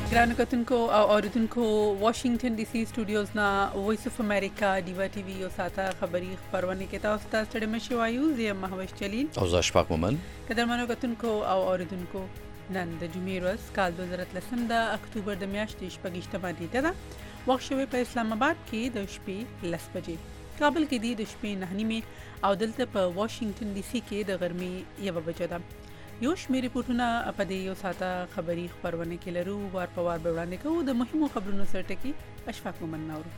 ګرانو کتونکو او اوریدونکو واشنگټن ډي سي سټوډیوز نا وایس اف امریکا ډیوا ټي وی او ساته خبری خبرونه کې تاسو ته ستړي مشي وایو زه مهوش جلیل او زه اشفاق مومن. قدرمنو کتونکو او اوریدونکو نن د جمعې ورځ کال 2013 د اکتوبر د میاشتې شپږشتمه نیټه ده. وخت شوی په اسلام آباد کې د شپې 10 بجې، کابل کې د شپې 9:30 او دلته په واشنگټن ډي سي کې د غرمې 1 بجې ده. یو شمېر ریپورتونه په دې یو ساته خبری خبرونه کې لرو، وار په وار به وړاندې کوو. د مهمو خبرونو سره ټکی اشفاق مومن ناورو.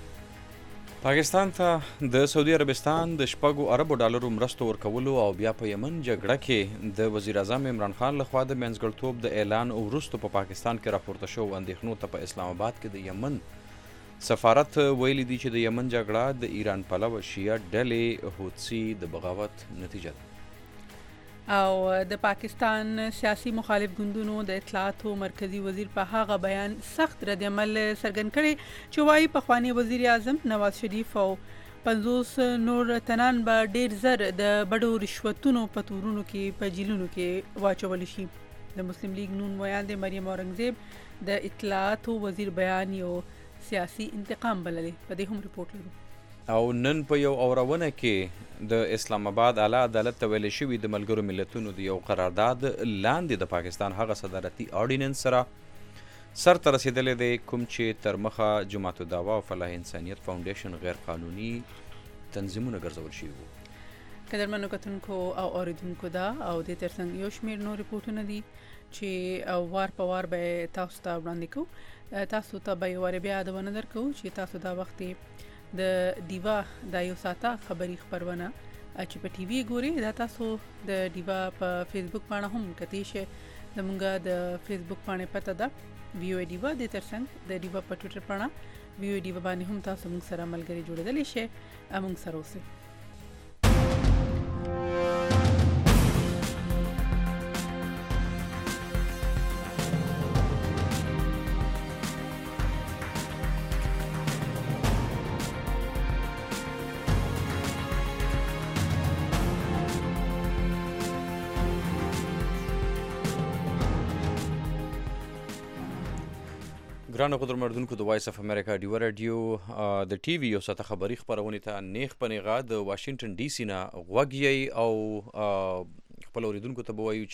پاکستان ته د سعودي عربستان د $6 مرستو ورکولو او بیا په یمن جګړه کې د وزیر اعظم عمران خان لخوا د منځګړتوب د اعلان وروسته په پاکستان کې راپورته شو اندېښنو ته په اسلام آباد کې د یمن سفارت ویلي دی چې د یمن جګړه د ایران پلوه شیعه ډلې هوتسي د بغاوت نتیجه ده. او د پاکستان سیاسي مخالف ګوندونو د اطلاعاتو مرکزی وزیر په هغه بیان سخت رد عمل څرګند کړي چې وايي پخوانی وزیر اعظم نواز شریف او 50 نور تنان به ډیر زر د بډو رشوتونو په تورونو کې په جیلونو کې واچول شي. د مسلم لیگ نون ویاند مریم اورنګزیب د اطلاعاتو وزیر بیان یو سیاسي انتقام بللې. په دې هم ریپورت لرو. او نن په یو اورونه کې د اسلام آباد اعلی عدالت ته ویل شوي د ملګرو ملتونو د یو قرارداد لاندې د پاکستان هغه صدارتي آرډیننس سره سر ته رسیدلی دی کوم چې تر مخه جماعت الدعوه او فلاح انسانیت فاونډیشن غیر قانوني تنظیمونه ګرځول شوي وو. قدرمنو کتونکو او اوریدونکو دا او د ترڅنګ یو شمېر نور ریپورتونه دي چې وار په وار به تاسو ته وړاندې کوو. تاسو ته به یو بیا د ونه درکو چې تاسو دا وخت د دیوا د یو ساته خبری خبرونه چې په ټي وي ګوري، دا تاسو د دیوا په فیسبوک باندې هم کتئ شئ. زمونږ د فیسبوک باندې پته ده ویو ای دیوا، د ترڅنګ د دیوا په ټویټر باندې ویو ای دیوا باندې هم تاسو موږ سره ملګری جوړېدلی شئ. موږ سره اوسئ. ګرانو قدرمنو د وایس اف امریکا ډیوا رادیو د ټي وي یو ساته خبری خبرونه ته نیغ په نیغه د واشنگټن ډي سي نه غوږی او خپل اوریدونکو ته وایو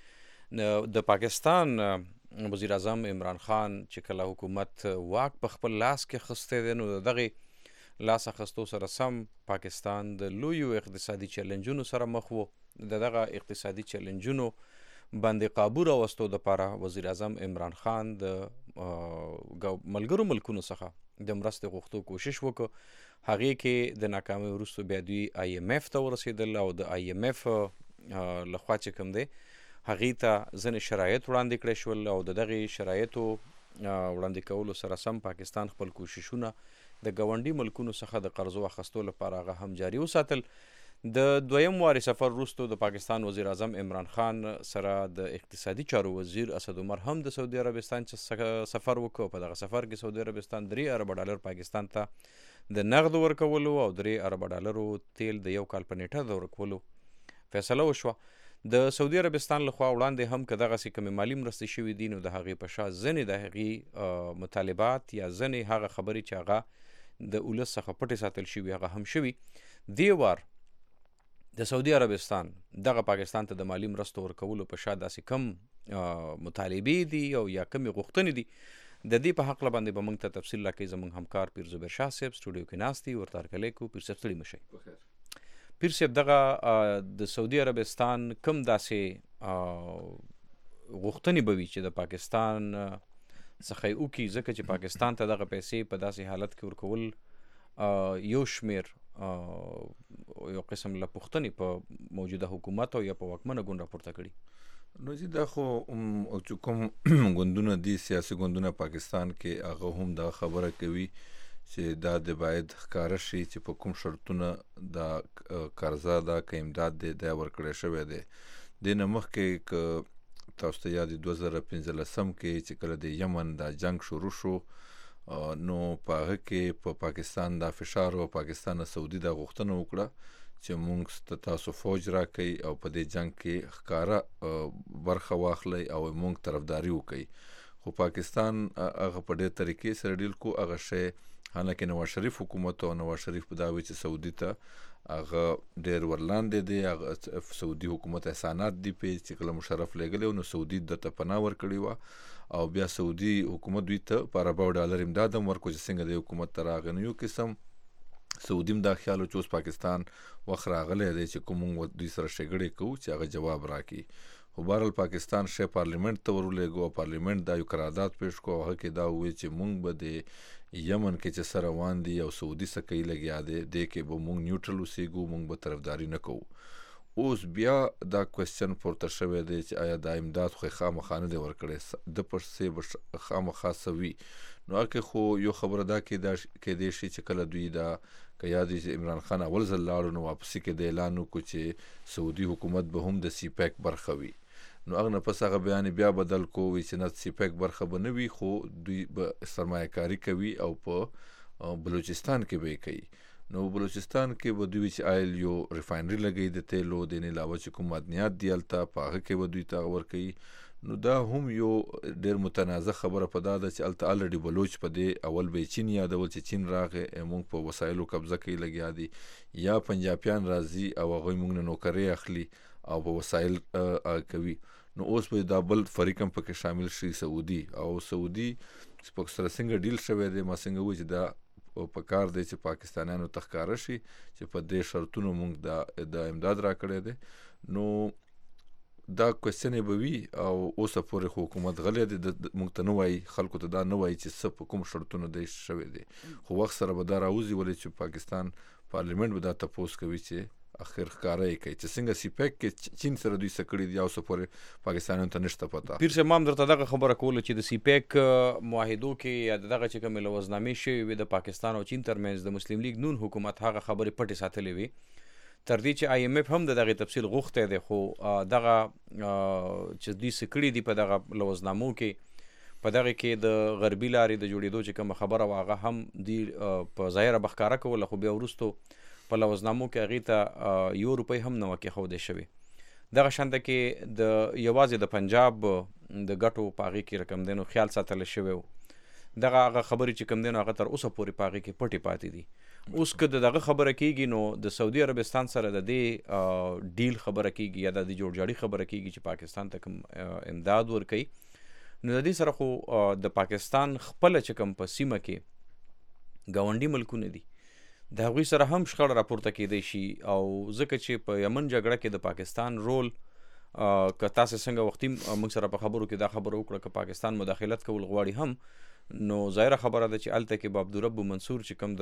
چې د پاکستان وزیر اعظم عمران خان چې کله حکومت واک په خپل لاس کې خسته دی، نو دغه لاس اخستو سره سم پاکستان د لویو اقتصادي چیلنجونو سره مخ وو. دغه اقتصادي چیلنجونو باندې قابو راوستو دپاره وزیر اعظم عمران خان د ملګرو ملکونو څخه د مرستې غوښتو کوشش وکړ. هغې کې د ناکامۍ وروسته بیا دوی IMF ته ورسېدل او د IMF لخوا چې کوم دی هغې ته ځینې شرایط وړاندې کړی شول او د دغې شرایطو وړاندې کولو سره سم پاکستان خپل کوششونه د ګاونډي ملکونو څخه د قرضو اخیستو لپاره هغه هم جاري وساتل. د دویم واري سفر وروسته د پاکستان وزیر اعظم عمران خان سره د اقتصادي چارو وزیر اسد عمر هم د سعودي عربستان سفر وکړ. په دغه سفر کې سعودي عربستان $3 ارب پاکستان ته د نغد ورکولو او $3 ارب تیل د یو کال په نیټه د ورکولو فیصله وشوه. د سعودي عربستان لخوا وړاندې هم که دغسې کومې مالي مرستې شوي دي، نو د هغې په شا ځینې د هغې مطالبات یا ځینې هغه خبرې چې هغه د ولس څخه پټې ساتل شوي هغه هم شوي. دې وار د سعودي عربستان دغه پاکستان ته د مالی مرستو ورکولو په شا داسې کم مطالبې دي او یا کمې غوښتنې دي. د دې په حقله باندې به موږ ته تفصیل راکوي زموږ همکار پیر زبیر شاه صاحب سټوډیو کې ناست دي. ورته هرکلی کوو. پیر صاحب ستړي مشئ. پیر صاحب دغه د سعودي عربستان کم داسې غوښتنې به وي چې د پاکستان څخه یې وکړي، ځکه چې پاکستان ته دغه پیسې په داسې حالت کې ورکول یو شمېر یو قسم له پوښتنې په موجوده حکومت او یا په واکمنه ګوند راپورته کړي. نو چې دا خو چې کوم ګوندونه دي سیاسي ګوندونه پاکستان کې هغه هم دا خبره کوي چې دا د باید ښکاره شي چې په کوم شرطونه دا قرضه دا که امداد دی دا ورکړی شوی دی. دې نه مخکې که تاسو ته یاد 2015 کې چې کله د یمن دا جنگ شروع شو، نو په هغه کې په پاکستان دا فشار او پاکستان سعودي دا غوښتنه وکړه چې مونږ تاسو فوج راکئ او په دې جنگ کې ښکاره برخه واخلئ او مونږ طرفداري وکئ. خو پاکستان هغه په ډېر طریقې سره ډیل کو هغه شی حالکه نواز شریف حکومت او نواز شریف په داوی چې سعودي ته هغه ډېر ورلاندې دی، هغه سعودي حکومت احسانات دی په چې کله مشرف لګلی نو سعودي دته پناه ورکړې وه او بیا سعودي حکومت دوی ته په $100 امداد هم ورکړو چې څنګه د حکومت ته راغی. نو یو قسم سعودي هم دا خیال و چې اوس پاکستان وخت راغلی دی چې کوم موږ دوی سره شګړې کوو چې هغه جواب راکړي. خو بهرحال پاکستان شی پارلیمنت ته ورولېږو او پارلیمنت دا یو قرارداد پیش کړو، هغه کې دا وویل چې موږ به د یمن کې چې څه روان دي او سعودي څه کوي لګیا دی دې کې به موږ نیوټرل اوسېږو، موږ به طرفداري نه کوو. اوس بیا دا کوېسچن پورته شوی دی چې آیا دا امداد خو یې خامخا نه دی ورکړی، د پسې به خامخا څه وي. نو هغې خو یو خبره دا کیدی شي چې کله دوی دا که یاد وي چې عمران خان اول ځل لاړو نو واپسي کې د اعلان وکړو چې سعودي حکومت به هم د سی پیک برخه وي. نو هغه نه پس هغه بیان بیا بدل کو وي چې نه سی پیک برخه به نه وي خو دوی به سرمایه کاري کوي او په بلوچستان کې به یې کوي. نو بلوچستان کې به دوی چې آیل یو ریفاینري لګوي د تیلو د نه علاوه چې کوم معدنیات دی هلته په هغه کې به دوی ته ورکوي. نو دا هم یو ډېر متنازع خبره په دا ده چې هلته الرډي بلوچ په دې اول به چین یادول چې چین راغی موږ په وسایلو قبضه کوي لګیا دي، یا پنجابیان راځي او هغوی موږ نه نوکرۍ اخلي او په وسایل کوي. نو اوس به دا بل فریق هم پکې شامل شي سعودي، او سعودي په سره څنګه ډیل شوی دی ما څنګه وایي چې دا په کار دی چې پاکستانیانو ته ښکاره شي چې په دې شرطونو موږ د امداد را کړی دی. نو دا کوېسچن به وي او اوسه پورې خو حکومت غلی دی، موږ ته نه وایي، خلکو ته دا نه وایي چې څه په کوم شرطونو دی شوی دی. خو وخت سره به دا راوځي ولې چې پاکستان پارلیمنت به دا تپوس کوي چې اخر ښکاره یې کوي چې څنګه سی پیک کې چین سره دوی څه کړي دي او اوسه پورې پاکستانیانو ته نشته پته. پیر صاحب ما هم درته دغه خبره کوله چې د سی پیک معاهدو کې یا دغه چې کومې لوظنامې شوې وي د پاکستان او چین ترمنځ د مسلم لیگ نون حکومت هغه خبرې پټې ساتلې وي تر دې چې آی ایم ایف هم د دغه تفصیل غوښتی دی، خو دغه چې دوی څه کړي دي په دغه لوظنامو کې په دغه کې د غربي لارې د جوړېدو چې کومه خبره وه هغه هم دوی په ظاهره به ښکاره کوله، خو بیا وروستو په لوظنامو کې هغې ته €1 هم نه وه کېښودی شوې. دغه شانته کې د یوازې د پنجاب د ګټو په هغې کې رقم دی نو خیال ساتلی شوی و. دغه هغه خبرې چې کوم دی نو هغه تر اوسه پورې په هغې کې پټې پاتې دي. اوس که د دغه خبره کېږي نو د سعودي عربستان سره د دې ډیل خبره کېږي یا د دې جوړجاړي خبره کېږي چې پاکستان ته کوم امداد ورکوي، نو د دې سره خو د پاکستان خپله چې کوم په سیمه کې ګاونډي ملکونه دي د هغوی سره هم شخړه راپورته کېدی شي. او ځکه چې په یمن جګړه کې د پاکستان رول که تاسې څنګه وختي موږ سره په خبرو کې دا خبره وکړه که پاکستان مداخلت کول غواړي هم نو ظاهره خبره ده چې هلته کې به عبدالرب منصور چې کوم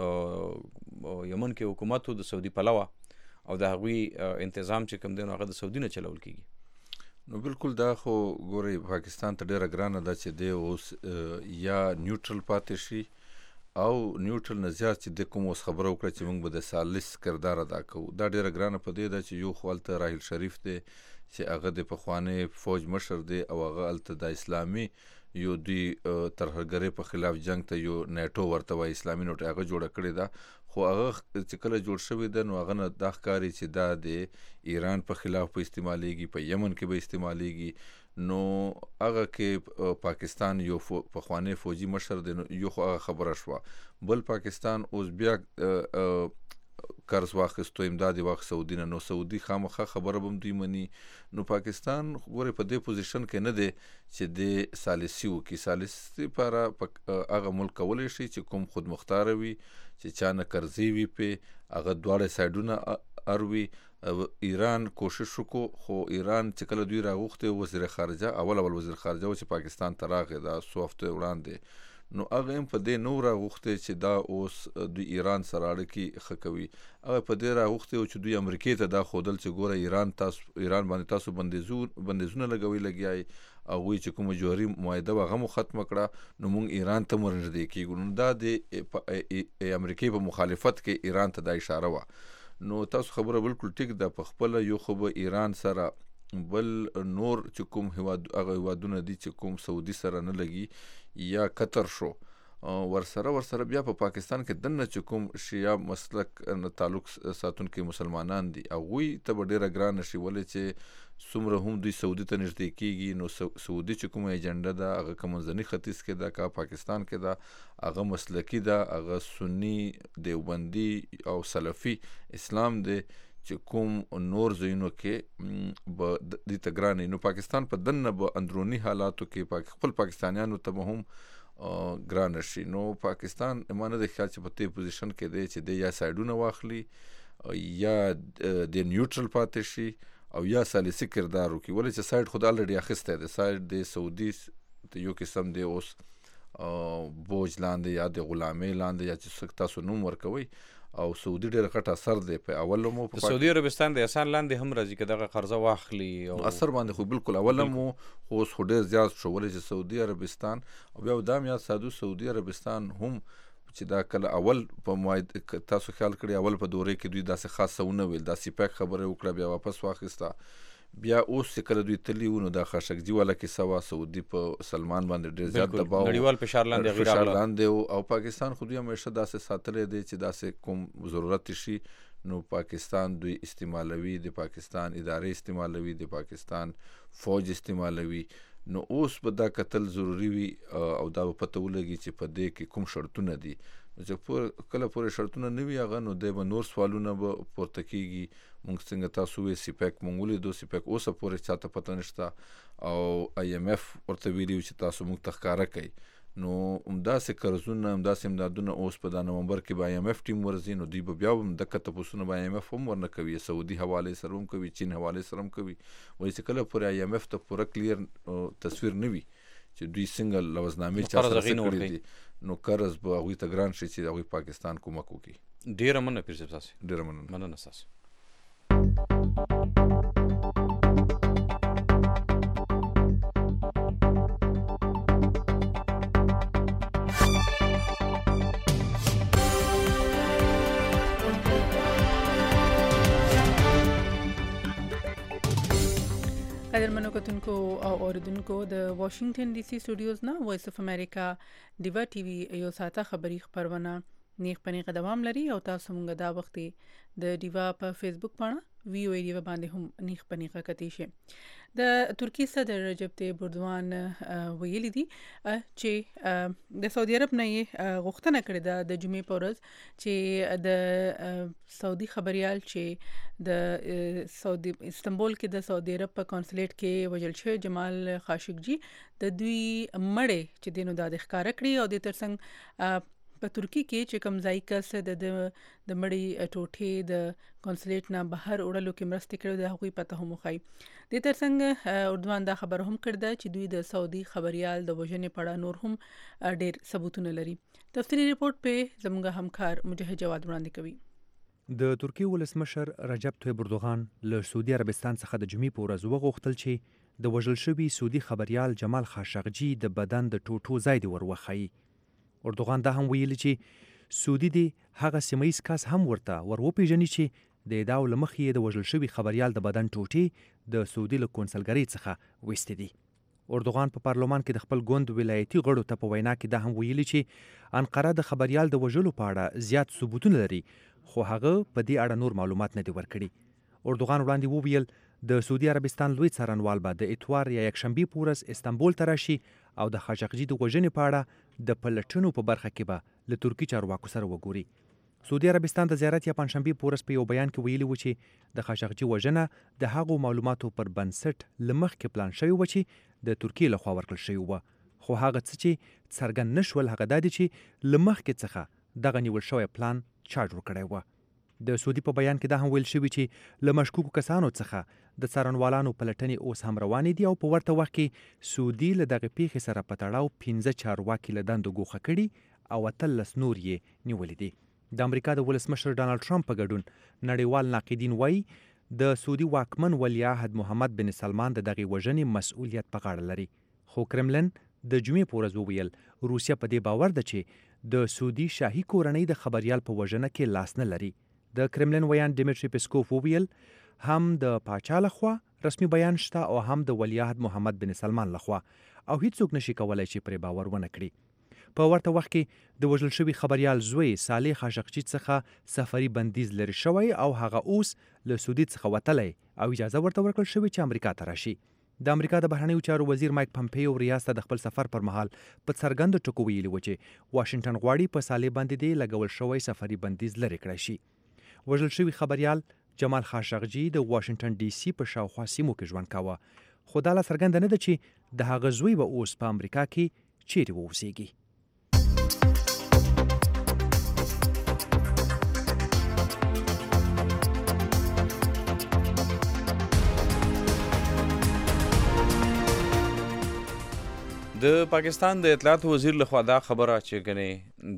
د یمن کې حکومت و د سعودي پلوه او د هغوی انتظام چې کوم دی نو هغه د سعودي نه چلول کېږي. نو بالکل دا خو ګورئ پاکستان ته ډېره ګرانه ده چې دی اوس یا نیوټرل پاتې شي او نیوټرل نه زیات چې د کوم اوس خبره وکړه چې موږ به د ثالث کردار ادا کوو. دا ډېره ګرانه په دې ده چې یو خو هلته راحیل شریف دی چې هغه د پخوانۍ فوج مشر دی او هغه هلته د اسلامي یو دوی ترهګرۍ په خلاف جنگ ته یو نیټو ورته وایي اسلامي نوټ هغه جوړه کړې ده، خو هغه چې کله جوړ شوی ده نو هغه نه دا ښکاري چې دا د ایران په خلاف به استعمالیږي، په یمن کې به استعمالیږي. نو هغه کې پاکستان یو پخوانی فوجي مشر دی نو یو خو هغه خبره شوه. بل پاکستان اوس بیا قرض واخیستو امداد یې واخیست سعودي نه، نو سعودي خامخا خبره به هم دوی مني. نو پاکستان ګورې په دې پوزیشن کې نه دی چې د ثالثي وکړي. ثالثي لپاره هغه ملک کولی شي چې کوم خودمختاره وي چې چا نه قرضې وي پې هغه دواړه سایډونه اروي. ایران کوشش وکړو خو ایران چې کله دوی راغوښتې وزیر خارجه اول وزیر خارجه و چې پاکستان ته راغی دا څو هفتې وړاندې، نو هغه هم په دې نو راغوښتې چې دا اوس دوی ایران سره اړیکې ښه کوي. هغه په دې راغوښتې و چې دوی امریکې ته دا ښودل چې ګوره ایران باندې تاسو بندیزونه لګیا یې، هغوی چې کومه جوهري معاهده وه هغه مو ختمه کړه نو موږ ایران ته ورنږدې کېږو. نو دا د امریکې په مخالفت کې ایران ته دا اشاره وه. نو تاسو خبره بالکل ټیک ده، په خپله یو خو به ایران سره بل نور چې کوم هغه هیوادونه دي چې کوم سعودي سره نه لګي یا قطر شو ورسره بیا په پاکستان کې دنه چې کوم شیعه مسلک تعلق ساتونکي مسلمانان دي هغوی ته به ډېره ګرانه شي ولې چې څومره هم دوی سعودي ته نږدې کېږي نو سعودي چې کومه ایجنډه ده هغه که منځني ختیځ کې ده که پاکستان کې ده هغه مسلکي ده هغه سني دیوبندي او سلفي اسلام دی چې کوم نور ځایونو کې به دې ته ګرانې نو پاکستان په دننه به اندروني حالاتو کې خپل پاکستانیانو ته به هم ګرانه شي نو پاکستان ما نه دی خیال چې په دې پوزیشن کې دی چې دی یا سایډونه واخلي یا د نیوټرل پاتې شي او یا سالسي کردار وکړي ولې چې سایډ خود الریډي اخیستی دی سایډ د سعودي یو قسم دی اوس بوج لاندې یا د غلامۍ لاندې یا چې تاسو نوم ورکوئ او سعودي ډېر غټ اثر دی په اول مو په سعودي عربستان د احسان لاندې هم راځي که دغه قرضه واخلي او اثر باندې خو بالکل اول مو خو اوس خو ډېر زیات شو ولې چې سعودي عربستان او بیا دا هم یاد ساتو سعودي عربستان هم چې دا کله اول په تاسو خیال کړئ اول په دوره کې دوی داسې خاصه ونه ویل دا سیپاک خبره وکړه بیا واپس واخیسته بیا اوس چې کله دوی تللی وو نو دا خاشقجي والا کیسه وه سعودي په سلمان باندې ډېر زیات دباو نړیوال فشار لاندې او پاکستان خو دوی همیشه داسې ساتلی دی چې داسې کوم ضرورت شي نو پاکستان دوی استعمالوي د پاکستان ادارې استعمالوي د پاکستان فوج استعمالوي نو اوس به دا کتل ضروري وي او دا به پته ولګي چې په دې کې کوم شرطونه دي چې کله پورې شرطونه نه وي هغه نو دی به نور سوالونه به پورته کېږي مونږ څنګه تاسو وی سیپیک مونږ ولیدو سیپیک اوسه پورې چاته پته نشته او IMF ورته ویلي چې تاسو مونږ ته ښکاره کوي نو همداسې قرضونه همداسې امدادونه اوس په دا نومبر کې به IMF ټیم ورځي نو دوی به بیا هم دقه تپوسونه به IMF هم ورنه کوي سعودي حوالې سره هم کوي چین حوالې سره هم کوي وایي چې کله پورې IMF ته پوره کلیر تصویر نه وي چې دوی څنګه لوزنامې چا سره څه کړي دي نو قرض به هغوی ته ګران شي چې هغوی پاکستان کومک وکړي ډېره مننه پیر صاحب تاسې ډېره مننه ستاسو قدرمنو کتونکو او اوریدونکو د واشنگټن ډي سي سټوډیوز نه وایس اف امریکا دیوا ټي وي یو ساته خبری خبرونه نیک پنې دوام لري او تاسو مونږ دا وخت د دیوا په فیسبوک باندې وی او ای دیوا باندې هم نیک پنې کتی شي د ترکی صدر رجب طیب اردوغان ویلي دي چې د سعودي عرب نه غوښتنه کړې د جمعې په ورځ چې د سعودي خبريال چې د سعودي استنبول کې د سعودي عرب په کونسلیټ کې وجل شوی جمال خاشقجي د دوی مړې چې دینو د ښکارا کړی او د ترڅنګ په ترکی کې چې کمزای کس د مړی ټوټې د کونسلیټ نه بهر وړلو کې مرسته کړې د هغوی پته هم خای د ترڅنګ اردوغان دا خبر هم کړده چې دوی د سعودي خبريال د وژنې په اړه نور هم ډېر ثبوتونه لري تفصیلی ریپورت په زموږ همکار مجاهد جواد وړاندې کوي د ترکی ولسمشر رجب طیب اردوغان له سعودي عربستان څخه د جمعې په ورځ وغوښتل چې د وژل شوي سعودي خبريال جمال خاشقجي د بدن د ټوټو ځای دی وروخی اردوغان دا هم ویلي چې سعودي دی هغه سیمایي کس هم ورته وروپیژني چې د ادعاو لمخې د وژل شوي خبريال د بدن ټوټې د سعودي له کونسلګرۍ څخه وستې دي اردوغان په پارلمان کې د خپل ګوند ولایتي غړو ته په وینا کې دا هم ویلي چې انقره د خبريال د وژلو په اړه زیات ثبوتونه لري خو هغه په دې اړه نور معلومات نه دي ورکړي اردوغان وړاندې وویل د سعودي عربستان لوی څارنوال به د اتوار یا یکشنبه په ورځ استنبول ته راشي او د خاشقجي د وژنې په اړه د پلټنو په برخه کې به له ترکی چارواکو سره وګوري سعودي عربستان د زیارت یا پنځشنبه په ورځ په یو بیان کې ویلي و چې د خاشقجي وژنه د هغو معلوماتو پر بنسټ لمخ کې پلان شوی و چې د ترکی لخوا ورکړل شوی و خو هغه څه چې څرګند نشول هغه دا دي چې لمخ کې څخه دغه نیول شوی پلان چا جوړ کړی و د سعودي په بیان کې دا هم ویل شوی چې له مشکوکو کسانو څخه د څارنوالانو پلټنې اوس هم روانې دي او په ورته وخت کې سعودي له دغه پیښې سره په تړاو 15 چارواکي له دندو ګوښه کړي او 13 نور یې نیولې دي د امریکا د ولسمشر ډانلډ ټرمپ په ګډون نړیوال ناقدین وایي د سعودي واکمن ولیعهد محمد بن سلمان د دغه وژنې مسؤلیت په غاړه لري خو کرملن د جمعې په ورځ وویل روسیا په دې باور ده چې د سعودي شاهي کورنۍ د خبريال په وژنه کې لاس نه لري د کرملن ویان ډیمیټری پیسکوف وویل هم د پاچا لخوا رسمي بیان شته او هم د ولیعهد محمد بن سلمان لخوا او هیڅوک نشي کولای چې پرې باور ونه کړي په ورته وخت کې د وژل شوي خبريال زوی صالح خاشقجي څخه سفري بندیز لري شوی او هغه اوس له سعودي څخه وتلی او اجازه ورته ورکړل شوې چې امریکا ته راشي. د امریکا د بهرنیو چارو وزیر مایک پمپیو ریاض ته د خپل سفر پر مهال په څرګندو ټکو ویلي و چې واشنگټن غواړي په صالح باندې د لګول شوی سفري بندیز لرې کړی شي. وژل شوي خبريال جمال خاشقجي د واشنگټن ډي سي په شاوخوا سیمو کې ژوند کاوه، خو دا لا څرګنده نه ده چې د هغه زوی به اوس په امریکا کې چیرې واوسیږي. د پاکستان د اطلاعات وزیر لخوا دا خبره چې ګنې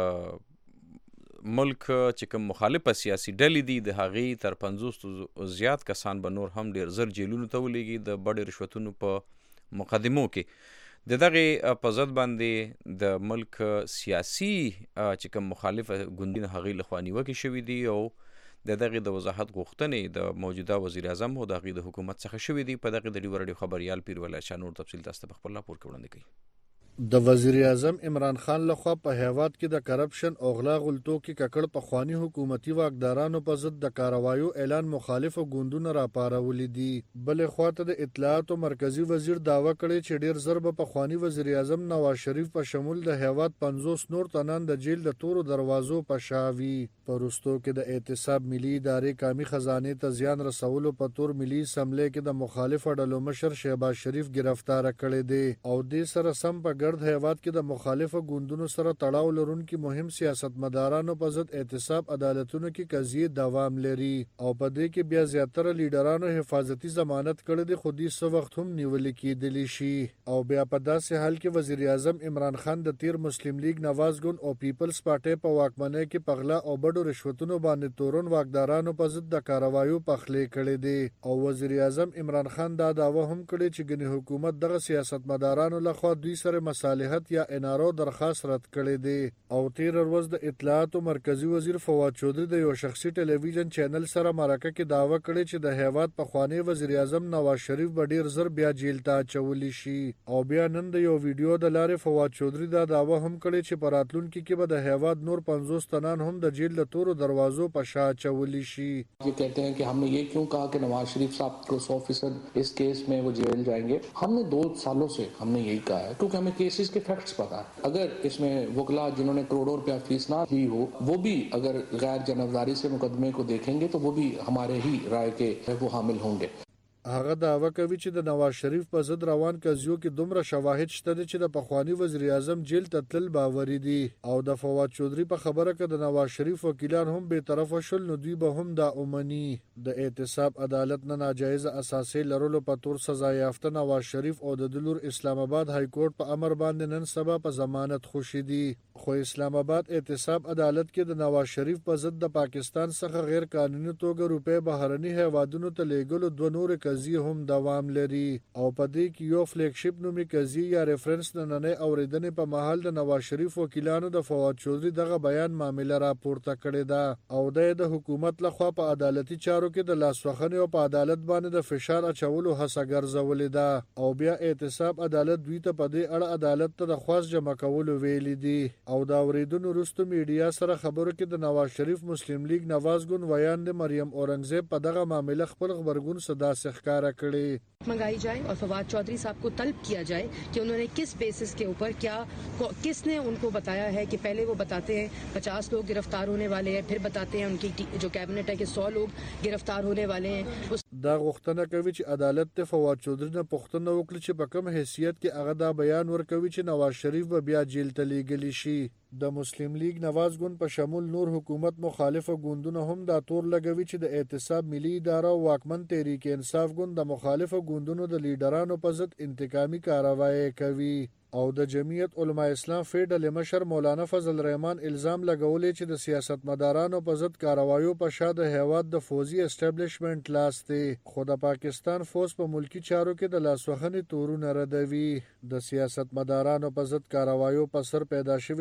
د ملک چې کوم مخالفه سیاسي ډلې دي د هغې تر 50 زیات کسان به نور هم ډېر زر جیلونو ته ولیږي د بډې رشوتونو په مقدمو کې د دغې په ضد باندې د ملک سیاسي چې کوم مخالفه ګوندونه هغې لخوا نیوکې شوي دي او د دغې د وضاحت غوښتنې د موجوده وزیر اعظم او د هغې د حکومت څخه شوي دي. په دغې د ډیوه راډیو خبریال پیرول شاه نور تفصیل تاسو ته په خپل راپور کې وړاندې کوي. د وزیر اعظم عمران خان لخوا په هیواد کې د کرپشن او غلا غلطو کې ککړ پخوانی حکومتي واکدارانو په ضد د کاروایو اعلان مخالف ګوندونه راپارولي دي. بلې خواته د اطلاعات مرکزی وزیر داوا کړی چې ډیر زر به پخوانی وزیر اعظم نواز شریف په شمول د هیواد 50 نور تنان د جیل د تورو دروازو په شاوي. پرستو کې د اعتصاب ملي ادارې کامی خزانه ته زیان رسولو په تور ملي اسمبلی کې د مخالف ډلو مشر شهباز شریف گرفتار کړی دی او د سره سم په ګرد هیواد کې د مخالفه ګوندونو سره تړاو لرونکي مهم سیاستمدارانو په ضد اعتصاب عدالتونو کې قضیې دوام لري او په دې کې بیا زیاتره لیډرانو حفاظتي ضمانت کړی دی خو دې څه وخت هم نیول کېدلی شي او بیا په داسې حال کې وزیر اعظم عمران خان د تیر مسلم لیگ نواز ګوند او پیپلز پارټي په واکمنۍ کې پغلا او بډو رشوتونو باندې تورن واکدارانو په ضد د کاروایو پخلې کړي دي او وزیر اعظم عمران خان دا داوا هم کړی چې ګنې حکومت دغه سیاستمدارانو لخوا دوی سره مصالحت یا انارو درخواست رد کړی دی او تیر ورځ د اطلاعات مرکزی وزیر فواد چودھری د یو شخصي ټلویزیون چینل سره مرکه کې داوا کړی چې د هیواد پخوانی وزیر اعظم نواز شریف به ډیر زر بیا جیل ته اچولی شي او بیا نن د یو ویډیو د لارې فواد چودھری دا داوا هم کړی چې په راتلونکي کې به د هیواد نور 50 تنان هم د جیل له تورو دروازو په شا اچولی شي. ये कहते हैं कि हमने ये क्यों कहा कि नवाज शरीफ साहब को 100% इस केस में वो जेल जाएंगे. हमने 2 सालों से हमने यही कहा है क्योंकि हमें केसेस के फैक्ट्स पता है. अगर इसमें वकला जिन्होंने करोड़ों रुपया फीस ना दी हो वो भी अगर गैर जानबदारी से मुकदमे को देखेंगे तो वो भी हमारे ही राय के वो हामिल होंगे. هغه داوا کوي چې د نواز شریف په ضد روان قضیو کې دومره شواهد شته چې د پخوانی وزیر اعظم جیل ته تلل باوري دي او د فواد چودھری په خبره کې د نواز شریف وکیلان هم به طرف شول نو دوی به هم دا اومني. د اعتصاب عدالت نه ناجایز اساسي لرلو په تور سزا یافته نواز شریف او د دلور اسلام آباد های کورټ په امر باندې نن سبا په ضمانت خوشي دي خو اسلام آباد اعتصاب عدالت کې د نواز شریف په ضد د پاکستان څخه غیر قانوني توګه روپے بهرني هیوادونو ته لیږلو 2 نور قضیې هم دوام لري او په دې کې یو فلیگشپ نومي قضیه یا ریفرنس نننۍ اوریدنې په محل د نواز شریف وکیلانو د فواد چودھری دغه بیان معاملې راپورته کړې ده او د حکومت لخوا په عدالتي چارو کې د لاسوخنې او په عدالت باندې د فشار اچولو هڅه ګرځولې ده او بیا اعتصاب عدالت دوی ته په دې اړه عدالت ته د خواست جمع کولو ویلي دي او دا اوریدونو وروسته میډیا سره خبرو کې د نواز شریف مسلم لیگ نواز ګوند ویان د مریم اورنګزیب په دغه معاملې خپل خبرګون صدا ښکارا मंगाई जाए और फवाद चौधरी साहब को तलब किया जाए कि उन्होंने किस बेसिस के ऊपर क्या किसने उनको बताया है कि पहले वो बताते हैं 50 लोग गिरफ्तार होने वाले हैं फिर बताते हैं उनकी जो कैबिनेट है कि 100 लोग गिरफ्तार होने वाले हैं. دا غوښتنه کوي چې عدالت ته فواد چودھری نه پوښتنه وکړي چې په کوم حیثیت کې هغه دا بیان ورکوي چې نواز شریف به بیا جیل ته لیږلی شي. د مسلم لیگ نواز ګوند په شمول نور حکومت مخالفه ګوندونه هم دا تور لګوي چې د اعتصاب ملي اداره او واکمن تحریک انصاف ګوند د مخالفه ګوندونو د لیډرانو په ضد انتقامي کاروایی کوي او د جمعیت علما اسلام فیډل مشر مولانا فضل الرحمن الزام لګولې چې د سیاستمدارانو په ضد کاروایو په شاده هیواد د فوزي اسټابلیشمنت لاس دی خو د پاکستان فوز په ملکی چارو کې د لاسوخنې تورونه ردوي. د سیاستمدارانو په ضد کاروایو په سر پیدا شوی صورت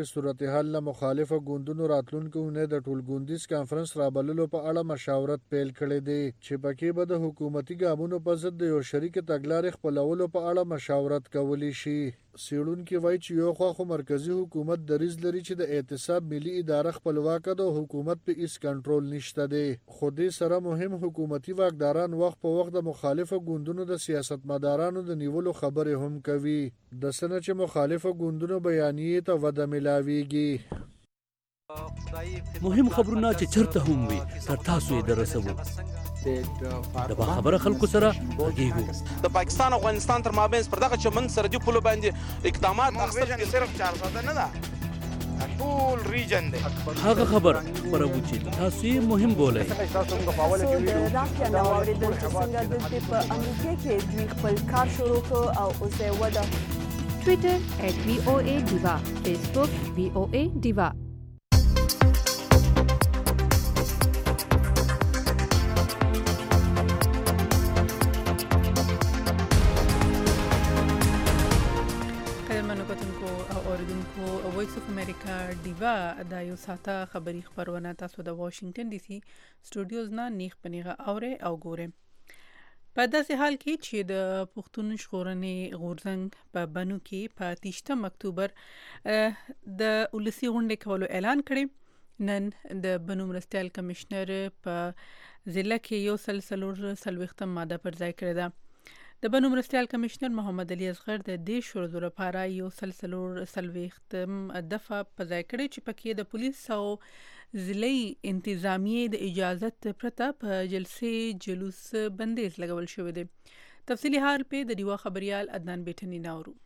صورتحال له مخالفه ګوندونو راتلونکو اونۍ د ټولګوندیز کانفرنس رابللو په اړه مشاورت پیل کړی دی چې پکې به د حکومتي ګامونو په ضد د یو شریک تګلارې خپلولو په اړه مشاورت کولی شي. څېړونکي وایي چې یو خوا خو مرکزي حکومت دریځ لري چې د اعتصاب ملي اداره خپلواکه ده او حکومت په هیڅ کنټرول نشته دی، خو دې سره مهم حکومتي واکداران وخت په وخت د مخالفو ګوندونو د سیاستمدارانو د نیولو خبرې هم کوي. د څه نه چې مخالفو ګوندونو بیانیې ته وده ملاویږي. مهم خبرونه چې چرته هم وي تر تاسو یې درسوو. د باخبره خلکو سره غږیږو. د پاکستان او افغانستان تر مابین پر دغه چمن سرحدي پولو باندې اقدامات اخیستل صرف 400 نه ده، ټول ریجن دی. هغه خبر خبرو چې تاسو یې مهم بولئ. د رافیا نو اوریدل چې څنګه د په امریکا کې دوی خپل کار شروع کړ او اوس یې وده. ټویټر @VOA Diva، فیسبوک VOA Diva. وایس اف امریکا ډیوا دا یو ساته خبری خبرونه تاسو د واشنگټن ډي سي سټوډیوز نه نیغ پنیغه اوري او ګوره. په داسې حال کې چې د پښتون ژغورنې غورځنګ په بنو کې په 30 اکتوبر د ولسی غونډې کولو اعلان کړی، نن د بنو مرستیال کمشنر په ضلع کې یو سلسلوختم ماده پر ځای کړی ده. د بنو مرستیال کمشنر محمد علي اصغر د دې شورا لپاره یو سلسلوختم دفعه په ځای کړی چې پکې د پولیس او ضلعي انتظامیې د اجازت پرته په جلسې جلوس بندیز لګول شوی دی. تفصیلی حال په د دیوا خبريال عدنان بیٹنی ناورو.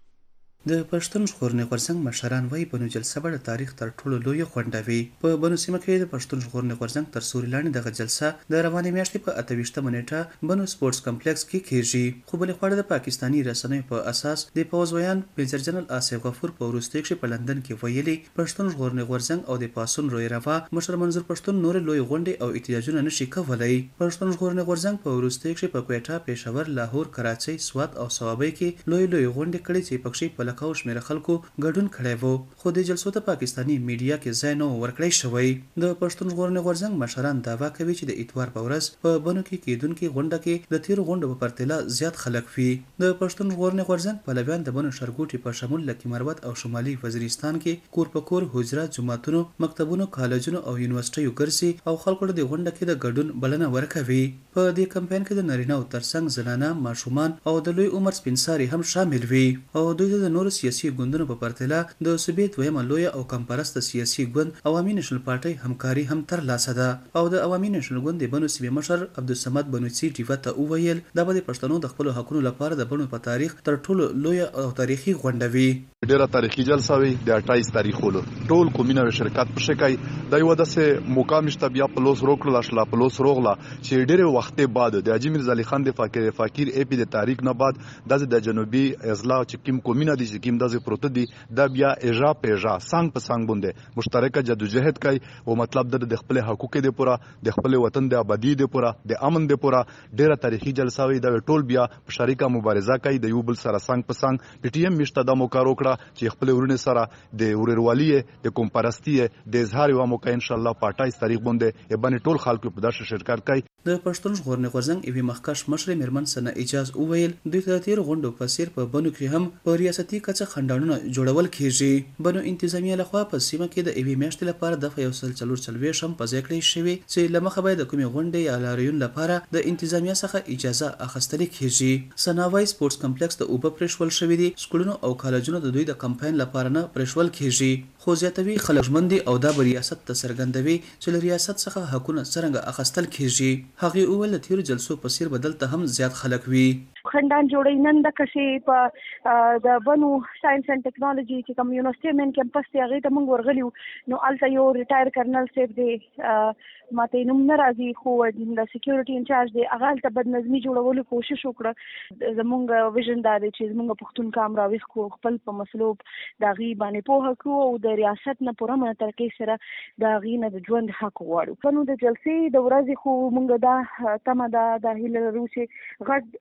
د پښتون ژغورنې غورځنګ مشران وايي بنو جلسه به د تاریخ تر ټولو لوی غونډه وي. په بنو سیمه کې د پښتون ژغورنې غورځنګ تر سوري لاندې دغه جلسه د روانې میاشتې په 28 نیټه بنو سپورتس کمپلیکس کې کیږي. خو بلې خوا د پاکستانی رسنیو په اساس د پوځویان میجر جنرال آصف غفور په وروستي کې په لندن کې ویلي پښتون ژغورنې غورځنګ او د پاسون روي روا مشر منظور پښتون نور لوی غونډې او احتجاجونه نشي کولای. پښتون ژغورنې غورځنګ په وروستي کې په کوټه، پېښور، لاهور، کراچۍ، سوات او صوابۍ کې لوی غونډې کړې چې پکې په لکاو شمېر خلکو ګډون کړی وو، خو د جلسو ته پاکستانی میډیا کې ځای نه ورکړی شوی. د پښتون ژغورنې غورځنګ مشران دعوا کوي چې د اتوار په ورځ په بنو کې کېدونکې غونډه کې د تیر غونډو په پرتله زیات خلک وي. د پښتون ژغورنې غورځنګ پلویان د بنو شرګوټي په شمول لکه مروت او شمالي وزیرستان کې کور په کور حجره، جماعتونو، مکتبونو، کالجونو او یونیورسيټیو ګرځي او خلکو د غونډه کې د ګډون بلنه ورکوي. په دې کمپاین کې د نارینه او ترڅنګ زنانه، ماشومان او د لوی عمر سپینساري هم شامل وي او دوی د نورو سیاسي ګوندونو په پرتله د صوبې دویمه لویه او کمپرست سیاسي ګوند عوامي نېشنل پارټۍ همکاري هم تر لاسه ده. او د عوامي نېشنل ګوند د بنو سیمې مشر عبدالصمد بنوڅي ډیوا ته وویل دا به د پښتنو د خپل حقونو لپاره د بنو په تاریخ تر ټولو لویه او تاریخي غونډه وي. ډیره تاریخي جلسه وي د 28 تاریخ ولو ټول کومینه شرکت په شکای د یو داسې موقع مشته بیا په لوس روکړل شلا په لوس روغلا چې ډیره وخت بعد د حاجی میرزا علي خان د فقیر اي پی د تاریخ نه بعد د جنوبي اضلاع چې کوم کومینه دي چې کوم داسې پروت دي دا بیا اجرا پیجا څنګه په څنګه باندې مشترکه جدوجہد کوي او مطلب د خپل حقوق د پورا د خپل وطن د آبادی د پورا د امن د پورا ډیره تاریخي جلسه وي د ټول بیا په شریکه مبارزه کوي د یو بل سره څنګه په څنګه پی ټی ایم مشته د موقع وکړه چې خپل ورونه سره د ورورولي د کومپارستی د اظهار و موقع ان شاء الله په 28 تاریخ باندې باندې ټول خلکو په داسې شرکت کوي. د پښتون ژغورنې غورځنګ ایوي مخکښ مشر میرمن سنا اجاز وویل دوی ته تیر غونډو په سیر په بنو کې هم په ریاستي کچه خندانونه جوړول کیږي. بنو انتظامیه لخوا په سیمه کې د ایوي میاشتې لپاره د یو سلسلور چلوي شم په ځکړې شوی چې لمخه به د کومې غونډې یا لاریون لپاره د انتظامیه څخه اجازه اخیستل کیږي. سناوي سپورتس کمپلیکس د اوبه پرشول شوی دي، سکولونو او کالجونو د دوی د کمپاین لپاره نه پرشول کیږي. خو زیاتوي خلک ژوندۍ او د ریاست ته څرګندوي چې له ریاست څخه حقونه څنګه اخیستل کیږي. هغه اول تیر جلسو په سیر بدل ته هم زیات خلک وي. خندان جوړې نن د کشي په د بنو ساينس اند ټیکنالوژي چې کوم یونیورسيټي من کمپس ته هغه ته موږ ورغلیو نو الته یو ریټایر کرنل سیف دی ماته نوم ناراضي خو د سکیورټي انچارج دی هغه ته بد نظمي جوړولو کوشش وکړه. زموږ ویژن دا دی چې زموږ پښتون کامرا وښ کو خپل په مسلو د غي باندې په حق او د ریاست نه پوره منطقي سره د غي نه د ژوند حق غواړو. نو د جلسې د ورځې خو موږ دا تمه د هیله روسي غټ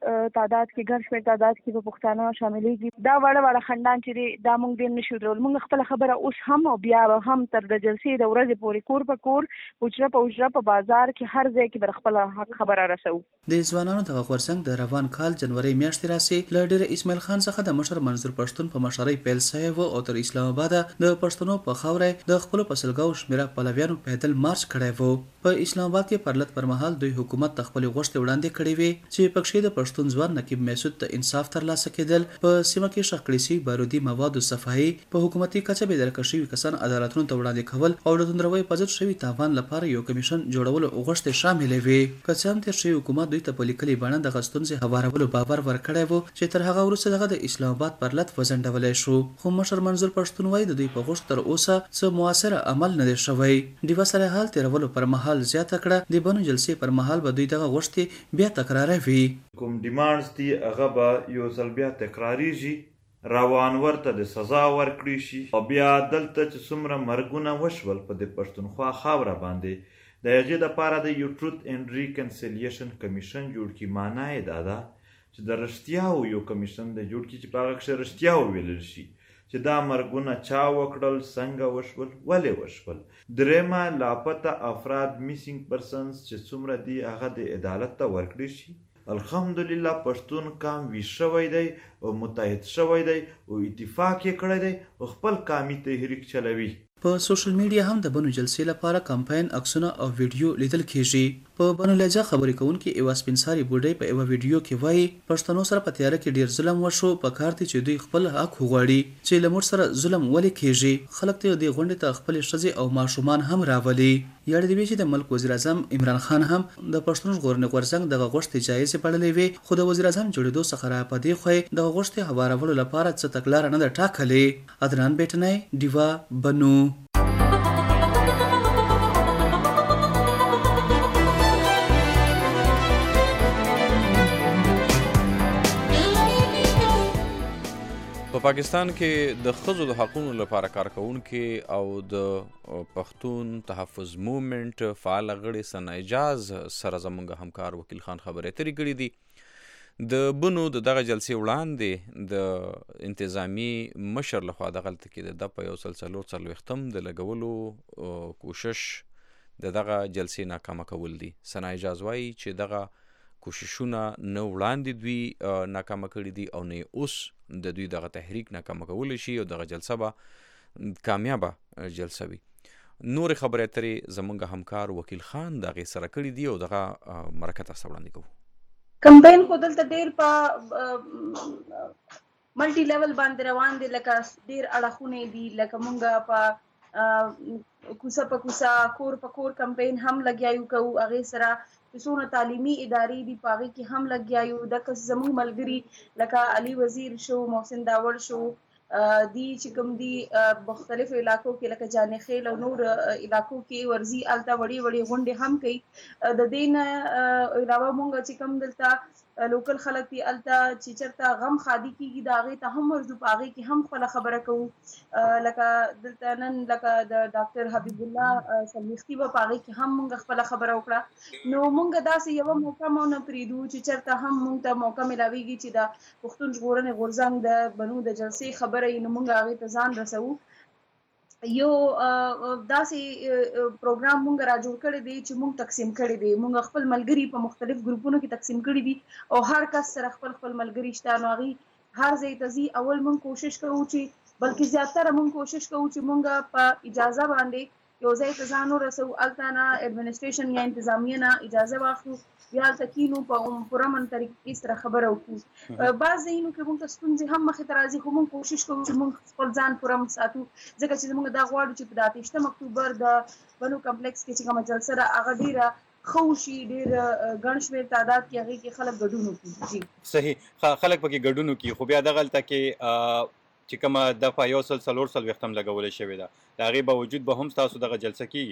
تعداد کې ګڼ شمېر تعداد کې به پښتانه شاملېږي. دا وړه خندان چې دی دا موږ ډېر نشو درول. موږ خپله خبره اوس هم او بیا هم تر د جلسې د ورځې پورې کور په کور حجره په حجره په بازار کې هر ځای کې به خپله حق خبره رسوو. د ځوانانو دغه غورځنګ د روان کال جنوري میاشتې راسي له ډېر اسماعیل خان څخه د مشر منظور پښتون په مشرۍ پیل شوی و او تر اسلام آباد د پښتنو په خاوره د خپل پسلګاو شمیره پلویانو پیدل مارچ کړی و. په اسلام آباد کې پرلط پر مهال دوی حکومت ته خپل غوښتنې وړاندې کړې وې چې پکښې د پښتون ځوان نقیب مسعود ته انصاف ترلاسه کېدل، په سیمه کې ښخ شوي بارودي موادو صفایي، په حکومتي کچه بېدرکه شوي کسان عدالتونو ته وړاندې کول او د توندروي په ضد شوي تاوان لپاره یو کمیشن جوړولو غوښتنې شاملې وې. که څه هم تېر شوي حکومت دوی ته په لیکلي بڼه دغه ستونزې هوارولو باور ورکړی و چې تر هغه وروسته دغه د اسلام آباد پرلط وځنډولی شو. خو مشر منظور پښتون وایي د دوی په غوښت تر اوسه څه موثره عمل نه دی شوی. ډیوه سره حال تېرولو پر مهال زیاته کړه د بنو جلسې پر مهال به دوی دغه غوښتې بیا تکراروي. کوم ډیمانډز دي هغه به یو ځل بیا تکراریږي، روان ورته د سزا ورکړي شي او بیا دلته چې څومره مرګونه وشول په د پښتونخوا خاوره باندې د هغې دپاره د یو ټروت اینډ ریکنسیلیشن کمیشن جوړ کړي. معنا یې دا ده چې د رښتیاو یو کمیشن د جوړ کړي چې په هغه کښې رښتیا وویلل شي چې دا مرګونه چا وکړل، څنګه وشول، ولې وشول. درېیمه لاپته افراد میسینګ پرسنز چې څومره دي هغه د عدالت ته ورکړي شي. الحمدلله پښتون قام ویښ شوی دی او متحد شوی دی او اتفاق یې کړی دی او خپل قامي تحریک چلوي. په سوشل میډیا هم د بنو جلسې لپاره کمپاین عکسونه او ویډیو لیدل کیږي. په بنو لهجه خبرې کوونکي یوه سپین ساري بوډۍ په یوه ویډیو کې وایي پښتنو سره په تیاره کې ډېر ظلم وشو، په کار دی چې دوی خپل حق وغواړي چې له موږ سره ظلم ولې کیږي. خلک ته دې غونډې ته خپلې ښځې او ماشومان هم راولي. یاد دې وي چې د ملک وزیر اعظم عمران خان هم د پښتون ژغورنې غورځنګ دغه غوښتې جایزې بللې وې، خو د وزیر اعظم جوړېدو څخه را په دې خوا دغه غوښتې هوارولو لپاره څه تګلاره نه ده ټاکلې. عدنان بیټنی، ډیوا، بنو. په پاکستان کې د ښځو د حقونو لپاره کارکوونکي او د پښتون تحفظ موومنټ فعال غړي ثنا اعجاز سره زموږ همکار وکیل خان خبرې اترې کړې دي. د بنو د دغه جلسې وړاندې د انتظامی مشر لخوا دغلته کې د په 140 د لګولو کوشش د دغه جلسې ناکامه کول دي. ثنا اعجاز وایي چې دغه کوششونه نه وړاندې دوی ناکامه کړي دي او نه اوس د دوی دغه تحریک ناکامه کولی شي او دغه جلسه به کامیابه جلسه وي. نورې خبرې اترې زموږ همکار وکیل خان د هغې سره کړي دي او دغه مرکه تاسو ته وړاندې کوو. کمپاین خو دلته ډېر په ملټي لیول باندې روان دي، لکه ډېر اړخونه دي، لکه مونږ په کوڅه په کوڅه کور په کور کمپاین هم لګیایو کوو. هغې سره څونه تعلیمي ادارې دي په هغې کې هم لګیایو. دغه زموږ ملګري لکه علي وزیر شو، محسن داوړ شو، دی چې کوم دي مختلفو علاقو کې لکه جانې خیل او نور علاقو کې ورځي، هلته وړې وړې غونډې هم کوي. د دې نه علاوه مونږ چې کوم دلته لوکل خلک دي هلته چې چېرته غم ښادي کېږي د هغې ته هم ورځو، په هغې کې هم خپله خبره کوو. لکه دلته نن لکه د ډاکټر حبیب الله څلوېښتي به په هغې کې هم مونږ خپله خبره وکړه. نو مونږ داسې یوه موقع مو نه پرېږدو چې چېرته هم مونږ ته موقع میلاویږي چې د پښتون ژغورنې غورځنګ د بنو د جلسې خبره یې نو مونږ هغې ته ځان رسوو. یو داسې پروګرام مونږ را جوړ کړی دی چې مونږ تقسیم کړی دی. مونږ خپل ملګري په مختلف ګروپونو کې تقسیم کړي دي او هر کس سره خپل خپل ملګري شته. نو هغې هر ځای ته ځي. اول مونږ کوشش کوو چې بلکې زیاتره مونږ کوشش کوو چې مونږ په اجازه باندې یو ځای ته ځان ورسوو، هلته نه ایډمنسټریشن یا انتظامیه نه اجازه واخلو، بیا هلته کینو په پرامن طریقې سره خبره وکړو. بعض ځایونو کې مونږ ته ستونزې هم مخې ته راځي، خو مونږ کوشش کوو چې مونږ خپل ځان پرامن ساتو، ځکه چې مونږ دا غواړو چې په 28 اکتوبر د بنو کمپلیکس کې چې کومه جلسه ده هغه ډېره ښه وشي، ډېر ګڼ شمېر تعداد کې هغې کې خلک ګډون وکړي. صحیح، خلک پکې ګډون وکړي، خو بیا دغلته کې چې کومه دفعه 140 لګولی شوې ده د هغې باوجود به هم ستاسو دغه جلسه کېږي.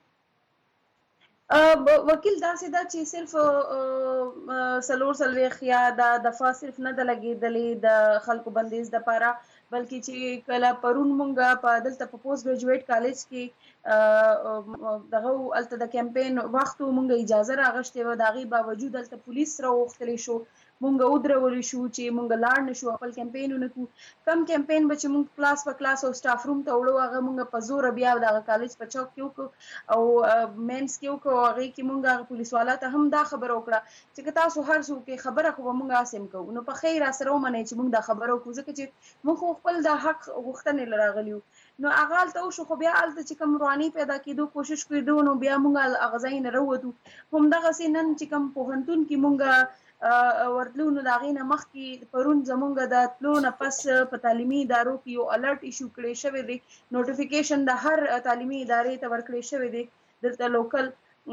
وکیل داسې ده چې صرف 40 یا دا دفعه صرف نه ده لګېدلې د خلکو بندیز دپاره، بلکې چې کله پرون مونږ په دلته په پوسټ ګریجویټ کالج کې دغه هلته د کمپین وخت مونږ اجازه راغشتې وه، د هغې باوجود هلته پولیس راوغوښتلی شو. مونږ ودرول شو چې مونږ لاړ نشو خپل کمپاینونه کو کم کمپاین به چې مونږ کلاس په کلاس او سټاف روم ته وړو هغه مونږ په زور بیا د کالج په چوک کې وکړو او مینس کې وکړو هغه کې مونږ پولیس والا ته هم دا خبر وکړه چې تاسو هر څوک کې خبره خو مونږ اسیم کوو نو په خیر سره ومنئ چې مونږ دا خبره وکړو ځکه چې مونږ خپل د حق غوښتنې لراغلیو نو هغه ته شو خو بیا الته چې کوم رواني پیدا کېدو کوشش کړو نو بیا مونږ هغه ځای نه راووتو هم دغه سینن چې کوم پوهنتون کې مونږ ورتلو نو دا غینه مخکې پرون زمونږ د تلو نه پس په تعلیمي ادارو کې یو الرټ ایشو کړی شوی دی نوټیفیکیشن د هر تعلیمي ادارې ته ورکړی شوی دی دلته لوکل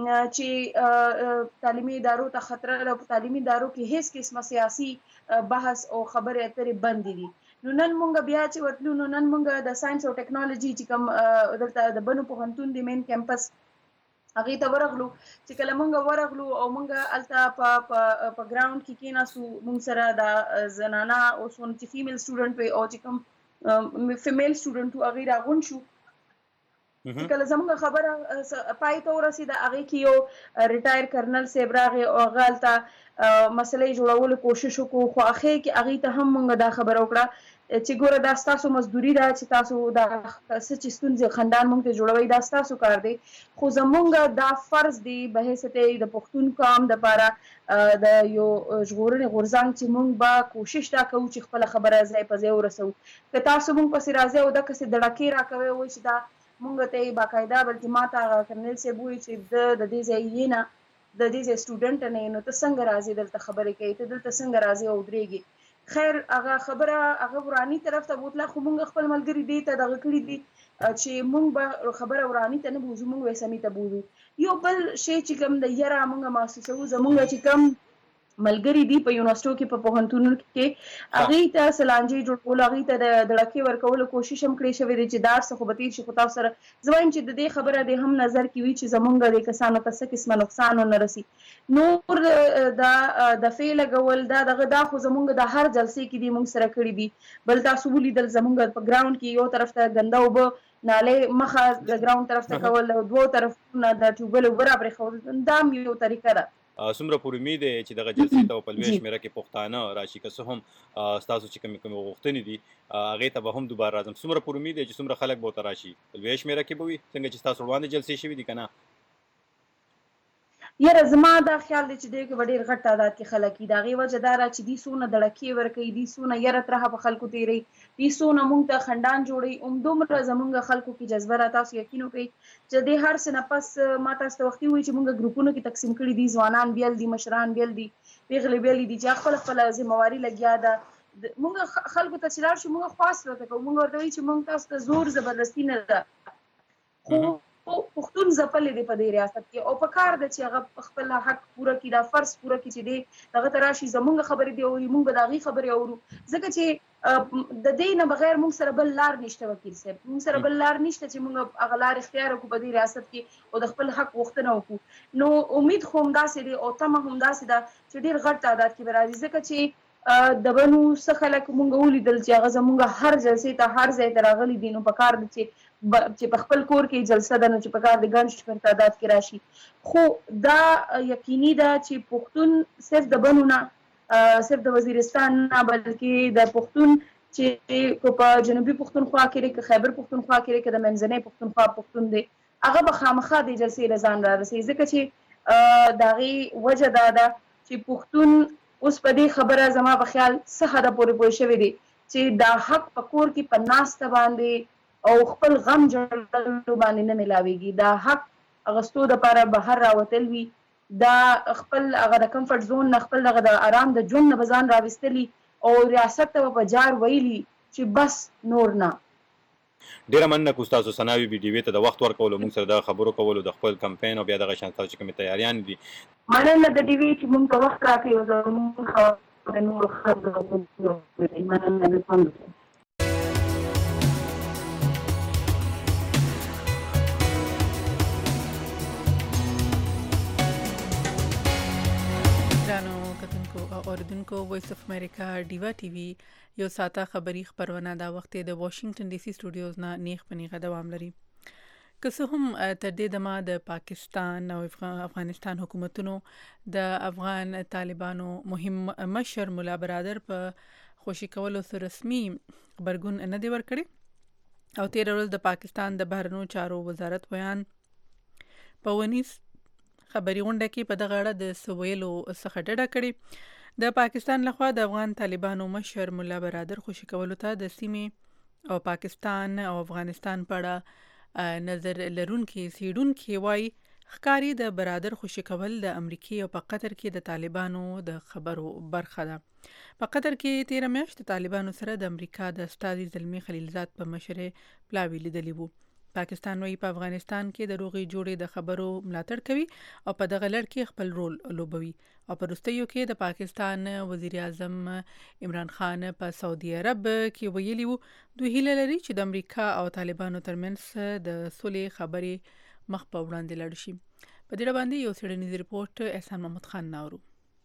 چې تعلیمي ادارو ته خطر او تعلیمي ادارو کې هیڅ قسمه سیاسي بحث او خبرې اترې بند دي نو نن مونږ بیا چې ورتلو نو نن مونږ د ساينس او ټیکنالوژي چې کوم دلته د بنو پوهنتون دی مین کیمپس هغه ته ورغلو چې کله مونږ ورغلو او مونږ الته په ګراوند کې کېناسو مونږ سره د زنانه او سون چې فیمیل سټوډنټ وي او چې کوم فیمیل سټوډنټ هغه راغون شو کله زموږ خبره پای ته ورسېده هغه کې یو ریټایر کرنل صاحب راغی او هغه الته مسلې جوړولو کوشش وکړو خو هغه کې هغه ته هم مونږ دا خبره وکړه چې ګوره دا ستاسو مزدوري ده چې تاسو دا څه چې ستونزې خندان مونږ ته جوړوي دا ستاسو کار دی خو زمونږ دا فرض دی به حیثیت د پښتون قوم دپاره د یو ژغورنې غورځنګ چې مونږ به کوشش دا کوو چې خپله خبره ځای په ځای ورسوو که تاسو مونږ پسې راځئ او دقسې دړکې راکوئ وایي چې دا مونږ ته یې باقاعده بلکې ما ته هغه کرنل صاحب وایي چې د دې ځای یې نه د دې ځای سټوډنټ نه یې نو ته څنګه راځې دلته خبرې کوې ته دلته څنګه راځې او ودرېږې خیر هغه خبره هغه ورانی طرف ته بوتله خو مونږ خپل ملګري دې ته دغه کړي دي چې مونږ به خبره ورانی ته نه بوزو مونږ وسمې ته بوزو یو بل شی چې کوم د یره مونږ محسوسو زمونږ چې کوم ملګری دی په یونیورسيټو کې په پوهنتونونو کې هغه ته سلانجي جوړول هغه ته د دړکې ورکول کوشش هم کړی شوی دی چې دار څخه بتیر شي خو تاسو سره زوایم چې د دې خبره د هم نظر کې وی چې زمونږ د کسانو ته څه قسمه نقصان نه رسی نور د فعل غول دا خو زمونږ د هر جلسې کې دی مونږ سره کړی دي بل تاسو ولیدل زمونږ په ګراوند کې یو طرف ته ګنده وب ناله مخه د ګراوند طرف ته کول او دوه طرفونه د ټیوبل برابر خول دا یو طریقه ده څومره پورې امید دی چې دغه جلسې ته په لوی شمېره کې پښتانه راشي که څه هم ستاسو چې کومې غوښتنې دي هغې ته به هم دوباره راځم څومره پورې امید دی چې څومره خلک به ورته راشي په لویه شمېره کې به وي څنګه چې ستاسو وړاندې جلسې شوي دي که نه یاره زما دا خیال دی چې دوی کې به ډېر غټ تعداد کې خلک وي د هغې وجه دا ده چې دوی څونه دړکې ورکوي دوی څونه یره ترخه په خلکو تېروي دوی څونه مونږ ته خندان جوړوي همدومره زمونږ خلکو کې جذبه را تاسو یقین وکړئ چې دې هر څه نه پس ما تاسو ته وختي وایي چې مونږ ګروپونو کې تقسیم کړي دي ځوانان بیل دي مشران بیل دي پیغلې بیلې دي چې خپله خپله ذمهواري لګیا ده مونږ خلکو ته چې لاړ شو مونږ خواست ورته کوو مونږ ورته وایي چې مونږ تاسو ته زور زبردستي نه ده خو پښتون ځپلې دی په دې ریاست کې او په کار ده چې هغه خپل حق پوره کړي دا فرض پوره کړي چې دی دغه ته راشي زمونږ خبرې دی اوري مونږ به د هغې خبرې اورو ځکه چې د دې نه بغیر مونږ سره بل لار نشته وکیل صاحب مونږ سره بل لار نشته چې مونږ هغه لار اختیار کړو په دې ریاست کې او د خپل حق غوښتنه وکړو نو امید خو همداسې دی او تمه همداسې ده چې ډېر غټ تعداد کې به راځي ځکه چې د بنو څه خلک مونږ ولیدل چې هغه زمونږ هر جلسې ته هر ځای ته راغلي دي نو په کار ده چې په خپل کور کې جلسه ده نو چې په کار د ګڼ شمېر تعداد کې راشي خو دا یقیني ده چې پښتون صرف د بنو نه صرف د وزیرستان نه بلکې د پښتون چې په جنوبي پښتونخوا کې لري که خیبر پښتونخوا کې لري که د منځنۍ پښتونخوا پښتون دی هغه به خامخا د جلسې له ځان رارسوي ځکه چې د هغې وجه دا ده چې پښتون اوس په دې خبره زما په خیال څه حده پورې پوه شوی دی چې دا حق په کور کې په ناسته باندې او خپل غم جوړولو باندې نه ملاویږي دا حق اغستو دپاره بهر راوتل وي دا خپل هغه د کمفرټ زون نه خپل هغه د آرام د ژوند نه به ځان راویستلي او ریاست ته به په جار ویلي چې بس نور نه ډیره مننه کوم تاسو سناوي بي ډي وی ته د وخت ورکولو موږ سره د خبرو کولو د خپل کمپاین او بیا دغه شان تاسو چې کومې تیاریان دي مننه د ډي وی چې موږ ته وخت راکړی او زموږ خبرو د نورو خلکو مننه د پوهنځي اوریدونکو وایس اف امریکا ډیوا ټي وي یو ساته خبری خبرونه دا وخت د واشنگټن ډي سي سټوډیوز نه نیغ پنیغه دوام لري که څه هم تر دې دمه د پاکستان او افغانستان حکومتونو د افغان طالبانو مهم مشر ملا برادر په خوشي کولو سره رسمي خبرګون نه دی ورکړی او 13 ورځ د پاکستان د بهرنیو چارو وزارت بیان په ونیس خبري غونډه کې په دغه اړه د سویلو څخه ډډه کړې. د پاکستان لخوا د افغان طالبانو مشر ملا برادر خوشي کولو ته د سیمې او پاکستان او افغانستان په اړه نظر لرونکي سیډونکي وایي ښکاري د برادر خوشي کول د امریکای او په قطر کې د طالبانو د خبرو برخه ده. په قطر کې 13 میاشت طالبانو سره د امریکا د استازي زلمی خلیلزاد په مشرۍ پلاوی لیدلی وو. پاکستان وایي په افغانستان کې د روغې جوړې د خبرو ملاتړ کوي او په دغه لړ کې خپل رول لوبوي او په وروستیو کې د پاکستان وزیر اعظم عمران خان په سعودي عرب کې ویلي وو دوی هیله لري چې د امریکا او طالبانو ترمنځ د صلح خبرې مخ په وړاندې لاړ شي. په دې باندې یو څېړنیز ریپورت احسان محمد خان ناورو.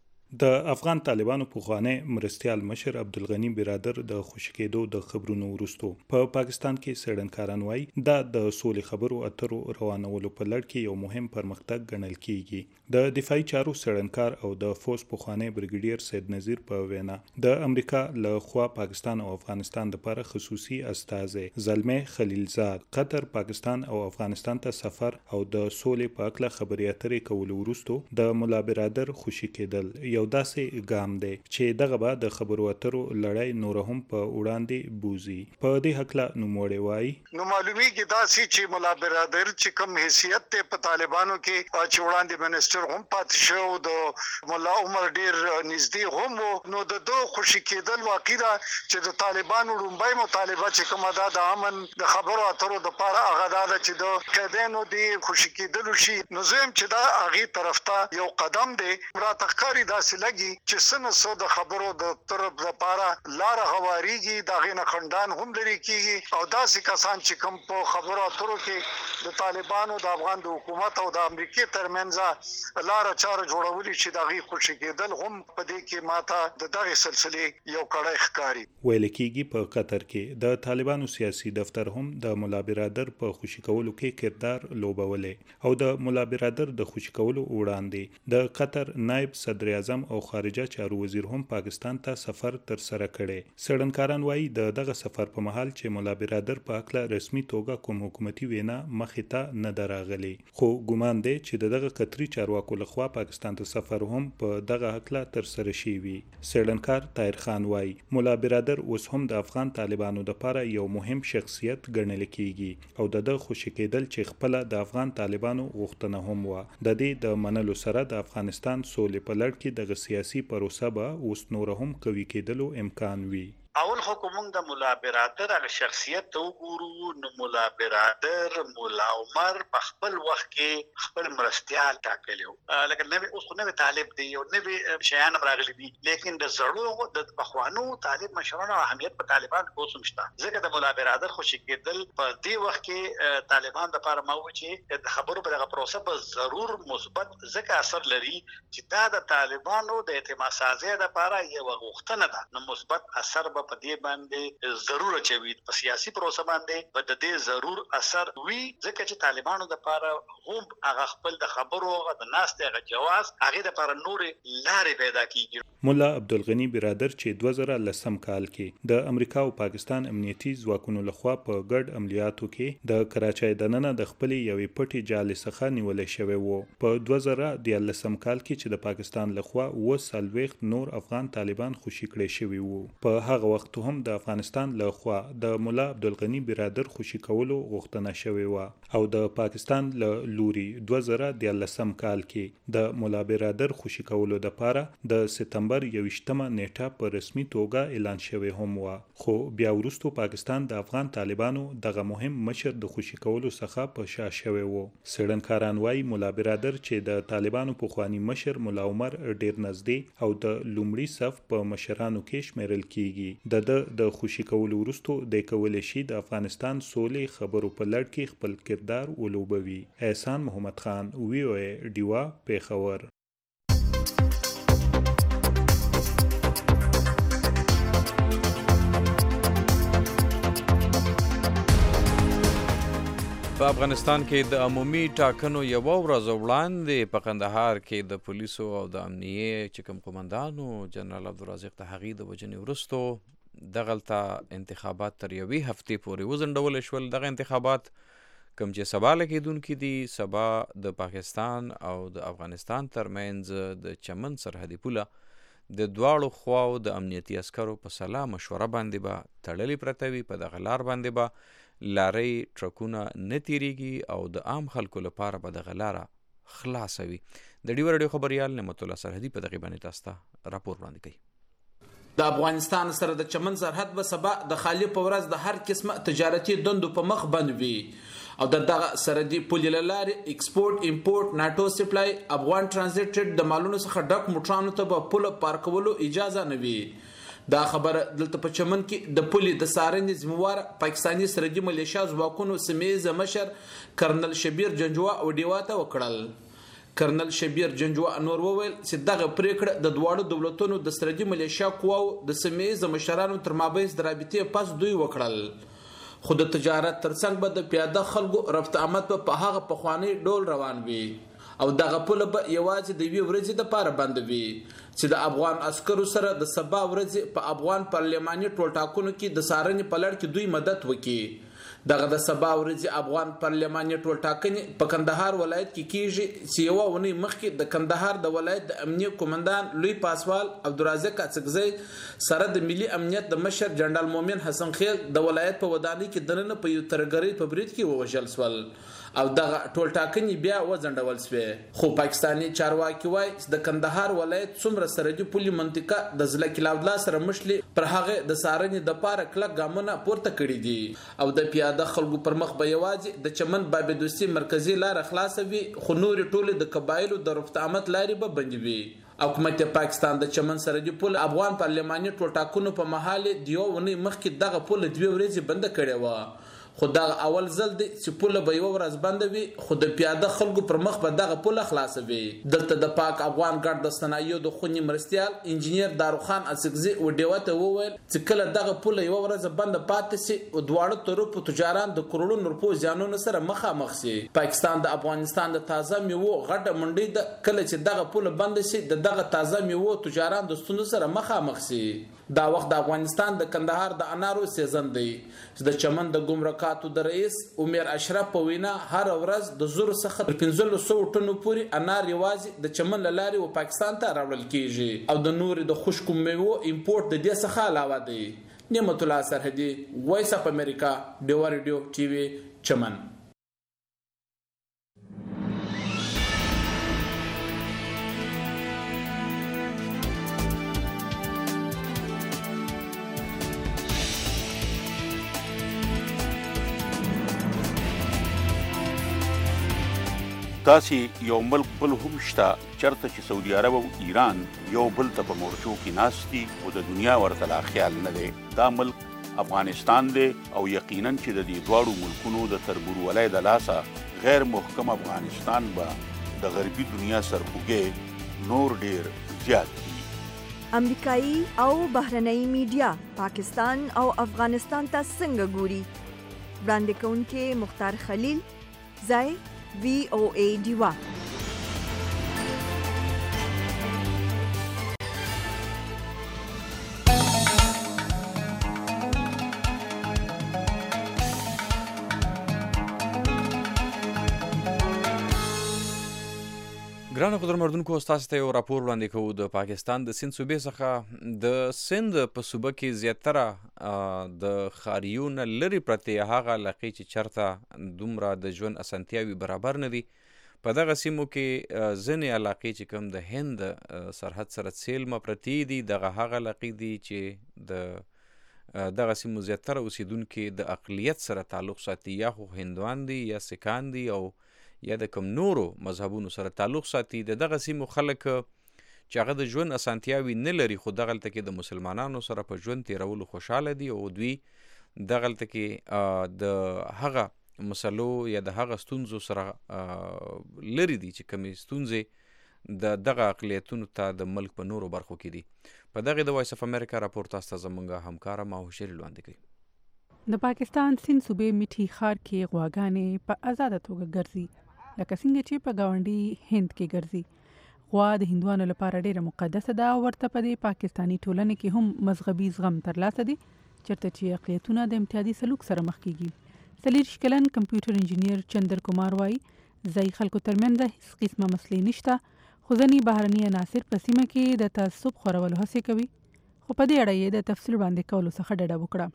د افغان طالبانو پخوانی مرستیال مشر عبدالغنی برادر د خوشي کېدو د خبرونو وروسته په پاکستان کې څېړنکاران وایي دا د سولې خبرو اترو روانولو په لړ کې یو مهم پرمختګ ګڼل کیږي. د دفاعي چارو څېړنکار او د فوز پخوانی بریګیډیر سید نذیر په وینا د امریکا له خوا پاکستان او افغانستان لپاره خصوصي استازی زلمی خلیلزاد قطر پاکستان او افغانستان ته سفر او د سولې په اړه خبرې اترې کول وروسته د ملا برادر خوشي کېدل یو داسې ګام دی چې دغه به د خبرو اترو لړۍ نور هم په وړاندې بوزي. په دې حقله نوموړی وایي نو معلومیږي داسې چې ملا برادر چې کوم حیثیت ته په طالبانو کې چې وړاندې منسټر هم پاتې شو د مولا عمر ډیر نږدې هم نو د دوه خوشي کېدل واقع ده چې د طالبانو لومبای مطالبه چې کومه ده د امن د خبرو اترو د لپاره هغه ده چې د کډینو دی خوشي کېدل شي نو زم چې دا هغه طرف ته یو قدم دی راته ښکاري داسې لګي چې سنسو د خبرو د طرف لپاره لار هواریږي دا غینه خندان هم لري کیږي او داسې کسان چې کوم په خبرو اترو کې د طالبانو د افغان د حکومت او د امریکای ترمنځ لار چار جوړولي چې دا غي خوشي کېدل هم په دې کې ماته د دغه سلسله یو کړه ښکاری. ویل کېږي په قطر کې د طالبانو سیاسي دفتر هم د ملا برادر په خوشي کولو کې کردار لوبولې او د ملا برادر د خوشي کولو وړاندې د قطر نائب صدر اعظم او خارجه چارو وزیر هم پاکستان ته سفر تر سره کړي. څېړنکاران وایي دغه سفر په مهال چې ملا برادر په اړه رسمي توګه کوم حکومتي وینا مخې ته نه دراغلي خو ګومان دی چې دغه قطري چارواکو لخوا پاکستان ته سفر هم په دغه حقله تر سره شي وي. څېړنکار طاهر خان وایي ملا برادر اوس هم د افغان طالبانو لپاره یو مهم شخصیت ګڼل کیږي او دغه خوشي کېدل چې خپل د افغان طالبانو غوښتنه هم و د دې د منلو سره د افغانستان سولې په لړ کې د سیاسي پروسه به اوس نور هم قوي کېدلو امکان وي. اول خو کوم د مولا برادر هغه شخصیت ته وګورو نو مولا برادر مولا عمر په خپل وخت کې خپل مرستيال ټاکلیو لکه نوې اوس خو نوې طالب دی او نوې شیان راغلي دي لیکن د زړو د بخوانو طالب مشرانو اهمیت په طالبان اوس هم شته ځکه د مولا برادر خوشي کېدل په دې وخت کې طالبان د لپاره مو چې د خبرو په دغه پروسه به ضرور مثبت ځکه اثر لري چې دا د طالبانو د اعتماد سازي لپاره یو غوښتنه ده نو مثبت اثر په دې باندې ضرور چوي په سیاسي پروسه باندې په دې ضرور اثر وی ځکه چې طالبانو د لپاره هم هغه خپل د خبرو د ناس ته جواز هغه د لپاره نور لارې پیدا کیږي. مولا عبدالغنی برادر چې 2010 کال کې د امریکا او پاکستان امنیتي ځواکونو لخوا په ګډ عملیاتو کې د کراچۍ دننه د خپل یوې پټي جالې څخه نیول شوی وو. په 2013 کال کې چې د پاکستان لخوا وسلويخ نور افغان طالبان خوشي کړي شوی وو. په هغه وخت هم د افغانستان لخوا د مولا عبدالغنی برادر خوشي کولو غوښتنه شوی و او د پاکستان له لوري 2013 کال کې د مولا برادر خوشي کولو لپاره د سپتمبر 21مه نیټه په رسمي توګه اعلان شوی هم و خو بیا وروسته پاکستان د افغان طالبانو دغه مهم مشر د خوشي کولو څخه په شا شوی و. څېړنکاران وایي مولا برادر چې د طالبانو پخوانی مشر مولا عمر ډیر نږدې او د لومړي صف په مشرانو کې شمیرل کیږي د خوشي کولو وروسته د کولې شي د افغانستان سولې خبرو په لړ کې خپل کردار ولوبوي. احسان محمد خان وی او ډیوا پیښور. په په افغانستان کې د عمومي ټاکنو یوه ورځ وړاندې په قندهار کې د پولیسو او د امنیې چې کوم قومندانو جنرال عبدالرازق د هغې د وژنې وروستو دغلته انتخابات تر یوې هفتې پورې وځنډول شول. دغه انتخابات کوم چې سبا لګېدونکي دي، سبا د پاکستان او د افغانستان ترمنځ د چمن سرحدي پوله د دواړو خواو د امنیتي عسکرو په سلا مشوره باندې به تړلې پرته وي. په دغه لار باندې به لارۍ ټرکونه نه تیریږي او د عام خلکو لپاره به دغه لاره خلاصه وي. د ډیو راډیو خبریال نعمت الله سرحدي په دغه باندې تاسو ته راپور وړاندې کوي. د افغانستان سره د چمن سرحد به سبا د خالی په ورځ د هر قسمه تجارتي دندو په مخ بند وي او دغه سرحدي پولې له لارې ایکسپورټ امپورټ ناټو سپلای افغان ترانزیټ د مالونو څخه ډک موټرانو ته به پوله پارکولو اجازه نه وي. دا خبره دلته په چمن کې د پولې د څارنې ذمہوار پاکستاني سرحدي ملیشیا ځواکونو سیمه‌ییز مشر کرنل شبیر جنجوا اوډیوا ته وکړل. کرنل شبیر جنجوا نور وویل چې دغه پریکړه د دواړو دولتونو د سرحدي ملیشیا قواو د سیمه‌ییز مشرانو تر مابینځ د رابطې پس دوی وکړل. خو د تجارت ترڅنګ به د پیاده خلکو رفت آمد په هغه پخوانی ډول روان وي او دغه پوله به یوازې د یوې ورځې دپاره بند وي چې د افغان عسکرو سره د سبا ورځې په افغان پارلماني ټولټاکنو کې د څارنې په لړ کې دوی مدد وکړي. دغه د سبا ورځې افغان پارلماني ټولټاکنې په کندهار ولایت کې کیږي چې یوه اونۍ مخکې د کندهار د ولایت د امنیه قومندان لوی پاسوال عبدالرازق اڅکزی سره د ملي امنیت د مشر جنرال مومن حسن خیل د ولایت په ودانۍ کې دننه په یو ترهګرۍ په برید کې ووژل شول او دغه ټولټاکنې بیا وځنډول شوې. خو پاکستاني چارواکي وایي چې د کندهار ولایت څومره سرحدي پولې منطقه د زلکی لاودلا سره مشلې پر هغه د څارنې دپاره کلک ګامونه پورته کړي دي او د پیاده خلکو پر مخ به یوازې د چمن بابدوستي مرکزي لاره خلاصه وي، خو نورې ټولې د قبایلو د رفت آمد لارې به بندې وي. حکومت پاکستان د چمن سرحدي پول افغان پارلماني ټولټاکنو په مهال د یو ونې مخکې دغه پول 2 ورځې بند کړې و. خو دا اول ځل دی چې پوله به یو ورځ بند وي، خو د پیاده خلکو پر مخ به دغه پوله خلاصه وي. دلته د پاک افغان ګډ د صنایعو د خونی مرستیال انجینیر داروخان اڅکزي وډیو ته وویل چې کله دغه پوله یو ورځ بند پاتې سي او دواړو طرفو تجاران د کروڑونو روپو زیانونو سره مخامخ سي. پاکستان د افغانستان د تازه میوو غټه منډي د کله چې دغه پوله بند سي دغه تازه میوو تجاران د ستونزو سره مخامخ سي. دا وخت د افغانستان د کندهار د انارو سیزن دی چې د چمن د ګمرکاتو د رئیس عمر اشرف په وینا هر ورځ د زور څخه 1500 ټنو پورې انار یوازې د چمن لاري او پاکستان ته راوړل کیږي او د نور د خشکو میوو امپورټ د دې څخه علاوه دی. نعمت الله سرحدي، وایس اف امریکا، ډیو ریډیو ټي وي، چمن. داسې یو ملک بل هم شته چرته چې سعودي عرب او ایران یو بل ته په مورچو کې ناست دي او د دنیا ورته لا خیال نه دی. دا ملک افغانستان دی او یقینا چې د دې دواړو ملکونو د تربورولۍ د لاسه غیر محکم افغانستان به د غربي دنیا سرخوږی نور ډیر زیات دي. امریکایي او بهرنۍ میډیا پاکستان او افغانستان ته څنګه ګوري؟ وړاندې کوونکې مختار خلیل، ځای VOA ډیوا. ګرانو قدرمنونکو، تاسو ته یو راپور وړاندې کوو د پاکستان د سند صوبې څخه. د سند په صوبه کې زیاتره د ښاریو نه لرې پرتې هغه علاقې چې چېرته دومره د ژوند اسانتیاوې برابر نه دي. په دغه سیمو کې ځینې علاقې چې کوم د هند سرحد سره څیلمه پرتې دي، دغه هغه علاقې دي چې د دغه سیمو زیاتره اوسیدونکي د اقلیت سره تعلق ساتي، یا خو هندوان دي یا سکان دي او یا د کوم نورو مذهبونو سره تعلق ساتي. د دغه سیمو خلک چې هغه د ژوند اسانتیاوې نه لري، خو دغلته کې د مسلمانانو سره په ژوند تیرولو خوشحاله دي او دوی دغلته کې د هغه مسلو یا د هغه ستونزو سره لري دي چې کومې ستونزې د دغه اقلیتونو ته د ملک په نورو برخو کې دي. په دغه د وایس اف امریکا راپور تاسو ته زموږ همکاره ماهوشري وړاندې کوي. د پاکستان سند صوبې میټي ښار کې غواګانې په آزاده توګه ګرځي لکه څنګه چې په ګاونډي هند کې ګرځي. غوا د هندوانو لپاره ډیره مقدسه ده او ورته په دې پاکستانی ټولنه کې هم مذهبي زغم ترلاسه دي چېرته چې اقلیتونه د امتیازي سلوک سره مخ کیږي. 40 کلن کمپیوټر انجینیر چندر کومار وایي ځایي خلکو ترمنځ هیڅ قسمه مسلې نشته خو ځینې بهرني عناصر په سیمه کې د تعصب خورولو هڅې کوي خو په دې اړه یې د تفصیل وړاندې کولو څخه ډډه وکړه.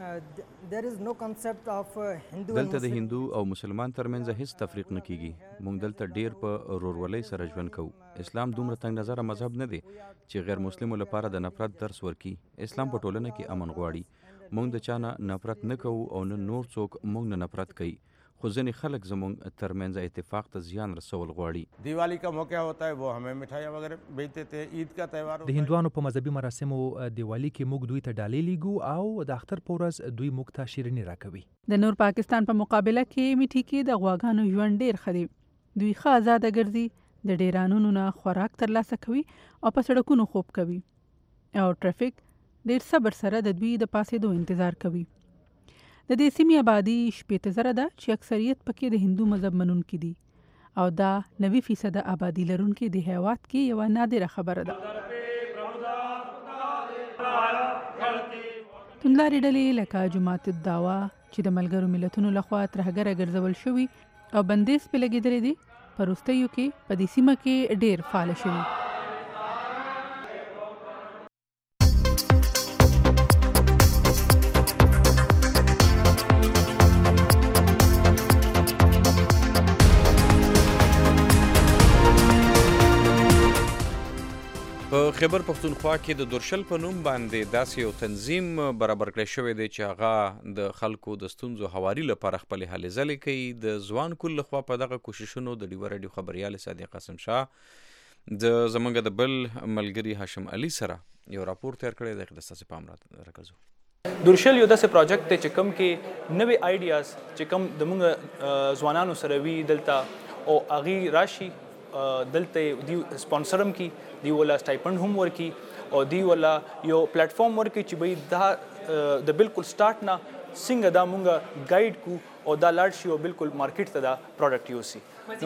دلته د هندو او مسلمان ترمنځ هیڅ تفریق نه کیږي. موږ دلته ډیر په رورولۍ سره ژوند کوو. اسلام دومره تنګ نظره مذهب نه دی چې غیر مسلمو لپاره د نفرت درس ورکي. اسلام په ټولنه کې امن غواړي. موږ د چا نه نفرت نه کوو او نه نور څوک موږ نه نفرت کوي خو ځینې خلک زموږ ترمنځ اتفاق ته زیان رسول غواړي. دیوالی کا موقع ہوتا ہے وہ ہمیں مٹھائیاں وغیرہ بیچتے تھے. عید کا تہوار د هندوانو په مذهبي مراسمو دیوالی کې موږ دوی ته ډالۍ لیږو او د اختر په ورځ دوی موږ ته شیریني راکوي. د نور پاکستان په مقابله کې میټي کې د غواګانو ژوند ډیر ښه دی. دوی ښه آزاده ګرځي د ډیرانونو نه خوراک ترلاسه کوي او په سړکونو خوب کوي او ټرافیک ډیر صبر سره د دوی د پاسېدو انتظار کوي. د دې سیمې آبادي 80,000 ده چې اکثریت پکې د هندو مذهب منونکي دي او دا 90% آبادي لرونکي د هیواد کې یوه نادره خبره ده. توندلارې ډلې لکه جماعت الدعوه چې د ملګرو ملتونو لخوا ترهګره ګرځول شوي او بندیز پې لګېدلې دي په وروستیو کې په دې سیمه کې ډېر فعال شوي. په خیبر پښتونخوا کې د دورشل په نوم باندې داسې یو تنظیم برابر کړی شوی دی چې هغه د خلکو د ستونزو هواري لپاره خپلې هلې ځلې کوي. د ځوان کل لخوا په دغه کوششونو د ډیوه راډیو خبریال صادق قاسم شاه د زمونږ د بل ملګري هاشم علي سره یو راپور تیار کړی دی. ستاسې پام راکړو. دورشل یو داسې پروجیکټ دی چې کوم کې نوې آیډیاز چې کوم د موږ ځوانانو سره وي دلته او هغې راشي دلته دی سپانسرم کی دی ولا سټایپند هم ورکی او دی ولا یو پلیټ فارم ورکی چې به دا د بالکل سٹارټ نه څنګه دا مونږه گایډ کو او دا لاړ شي او بالکل مارکیټ ته دا پروډکټ یوسي.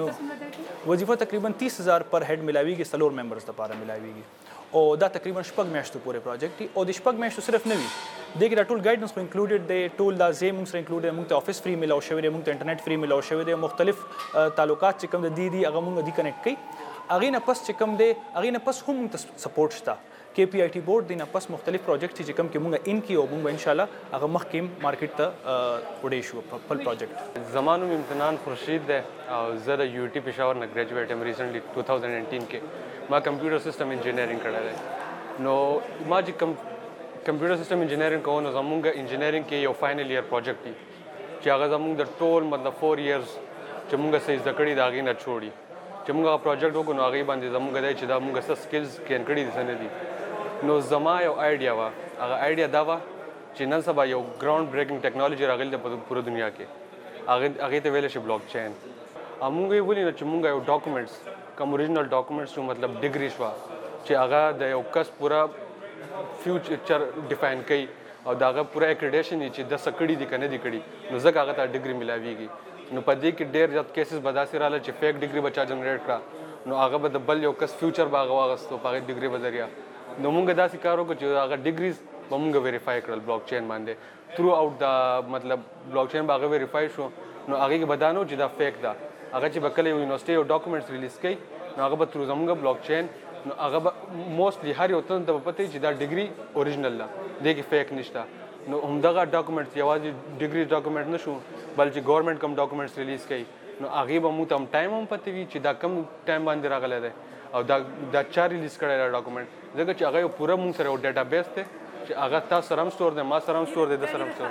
وظیفه تقریبا 30,000 پر هډ ملاویږي 4 ممبرز لپاره ملاویږي او دا تقریبا 6 میاشتو پورې پروجیکټ دی او د 6 میاشتو صرف نه وي دغه دا ټول ګایډنس خو انکلوډډ دی. ټول دا زې موږ سره انکلوډ موږ ته افیس فری ملاو شوی دی موږ ته انټرنیټ فری ملاو شوی دی مختلف تعلقات چې کوم د دی هغه موږ دی کنیکټ کوي. هغه نه پس چې کوم دی هغه نه پس هم موږ سپورټ شته KPIT بورډ دی نه پس مختلف پروجیکټ چې کوم کې موږ ان کی او موږ ان شاء الله هغه مخکې مارکیټ ته وړې شو په خپل پروجیکټ. زمانو امتحان خورشید ده او زه د یو ټي پېښور نه ګریجویټ یم ریسنټلی 2018 کې. ما کمپیوټر سیستم انجینیرینګ کړی دی. نو ما چې کمپیوټر سیستم انجینیرینګ کوو نو زمونږ انجینیرینګ کې یو فاینل ایئر پروجیکټ دی چې هغه زمونږ د ټول مطلب 4 ایئرز چې مونږ څه زده کړي د هغې نه چھوړي چې مونږ هغه پروجیکټ وکړو نو هغې باندې زمونږ دی چې دا مونږ څه سکلز کین کړي دي څه نه دي. نو زما یو آیډیا وه هغه آیډیا دا وه چې نن سبا یو ګراوند بریکینګ ټیکنالوجي راغلې ده په پوره دنیا کې هغې ته ویلی شي بلاک چین. او مونږ یې ولې نه چې مونږ یو ډاکومنټس کوم اوریجنل ډاکومنټس شو مطلب ډګري شوه چې هغه د یو کس پوره فیوچر ډیفاین کوي او دا هغه پوره اکریډیشن چې د څه کړي دي که نه دي کړي نو ځکه هغه ته ډګري ملاویږي. نو په دې کې ډېر زیات کیسز به داسې راغله چې فیک ډګري به چا جنریټ کړه نو هغه به د بل یو کس فیوچر به هغه واغستو په هغې ډګري په ذریعه. نو مونږ داسې کار وکړو چې هغه ډګریز به مونږ ویریفای کړل بلاک چین باندې تھرو آؤٹ دا مطلب بلاک چین به هغه ویریفای شو نو هغې کې به دا نه و چې دا فیک ده. هغه چې به کله یونیورسټۍ یو ډاکومنټس ریلیز کوي نو هغه به تھرو زمونږ بلاک چین نو هغه به موسټلی هر یو تن ته به پته چې دا ډګري اوریجنل ده دې کې فیک نشته. نو همدغه ډاکومنټس یوازې ډګري ډاکومنټ نه شو بلکې ګورنمنټ کوم ډاکومنټس ریلیز کوي نو هغې به موږ ته هم ټایم هم پته وي چې دا کم ټایم باندې راغلی دی او دا چا ریلیز کړی دی ډاکومنټ ځکه چې هغه یو پوره موږ سره یو ډیټا بیس دی چې هغه تاسو سره هم سټور دی ما سره هم سټور دی د سره هم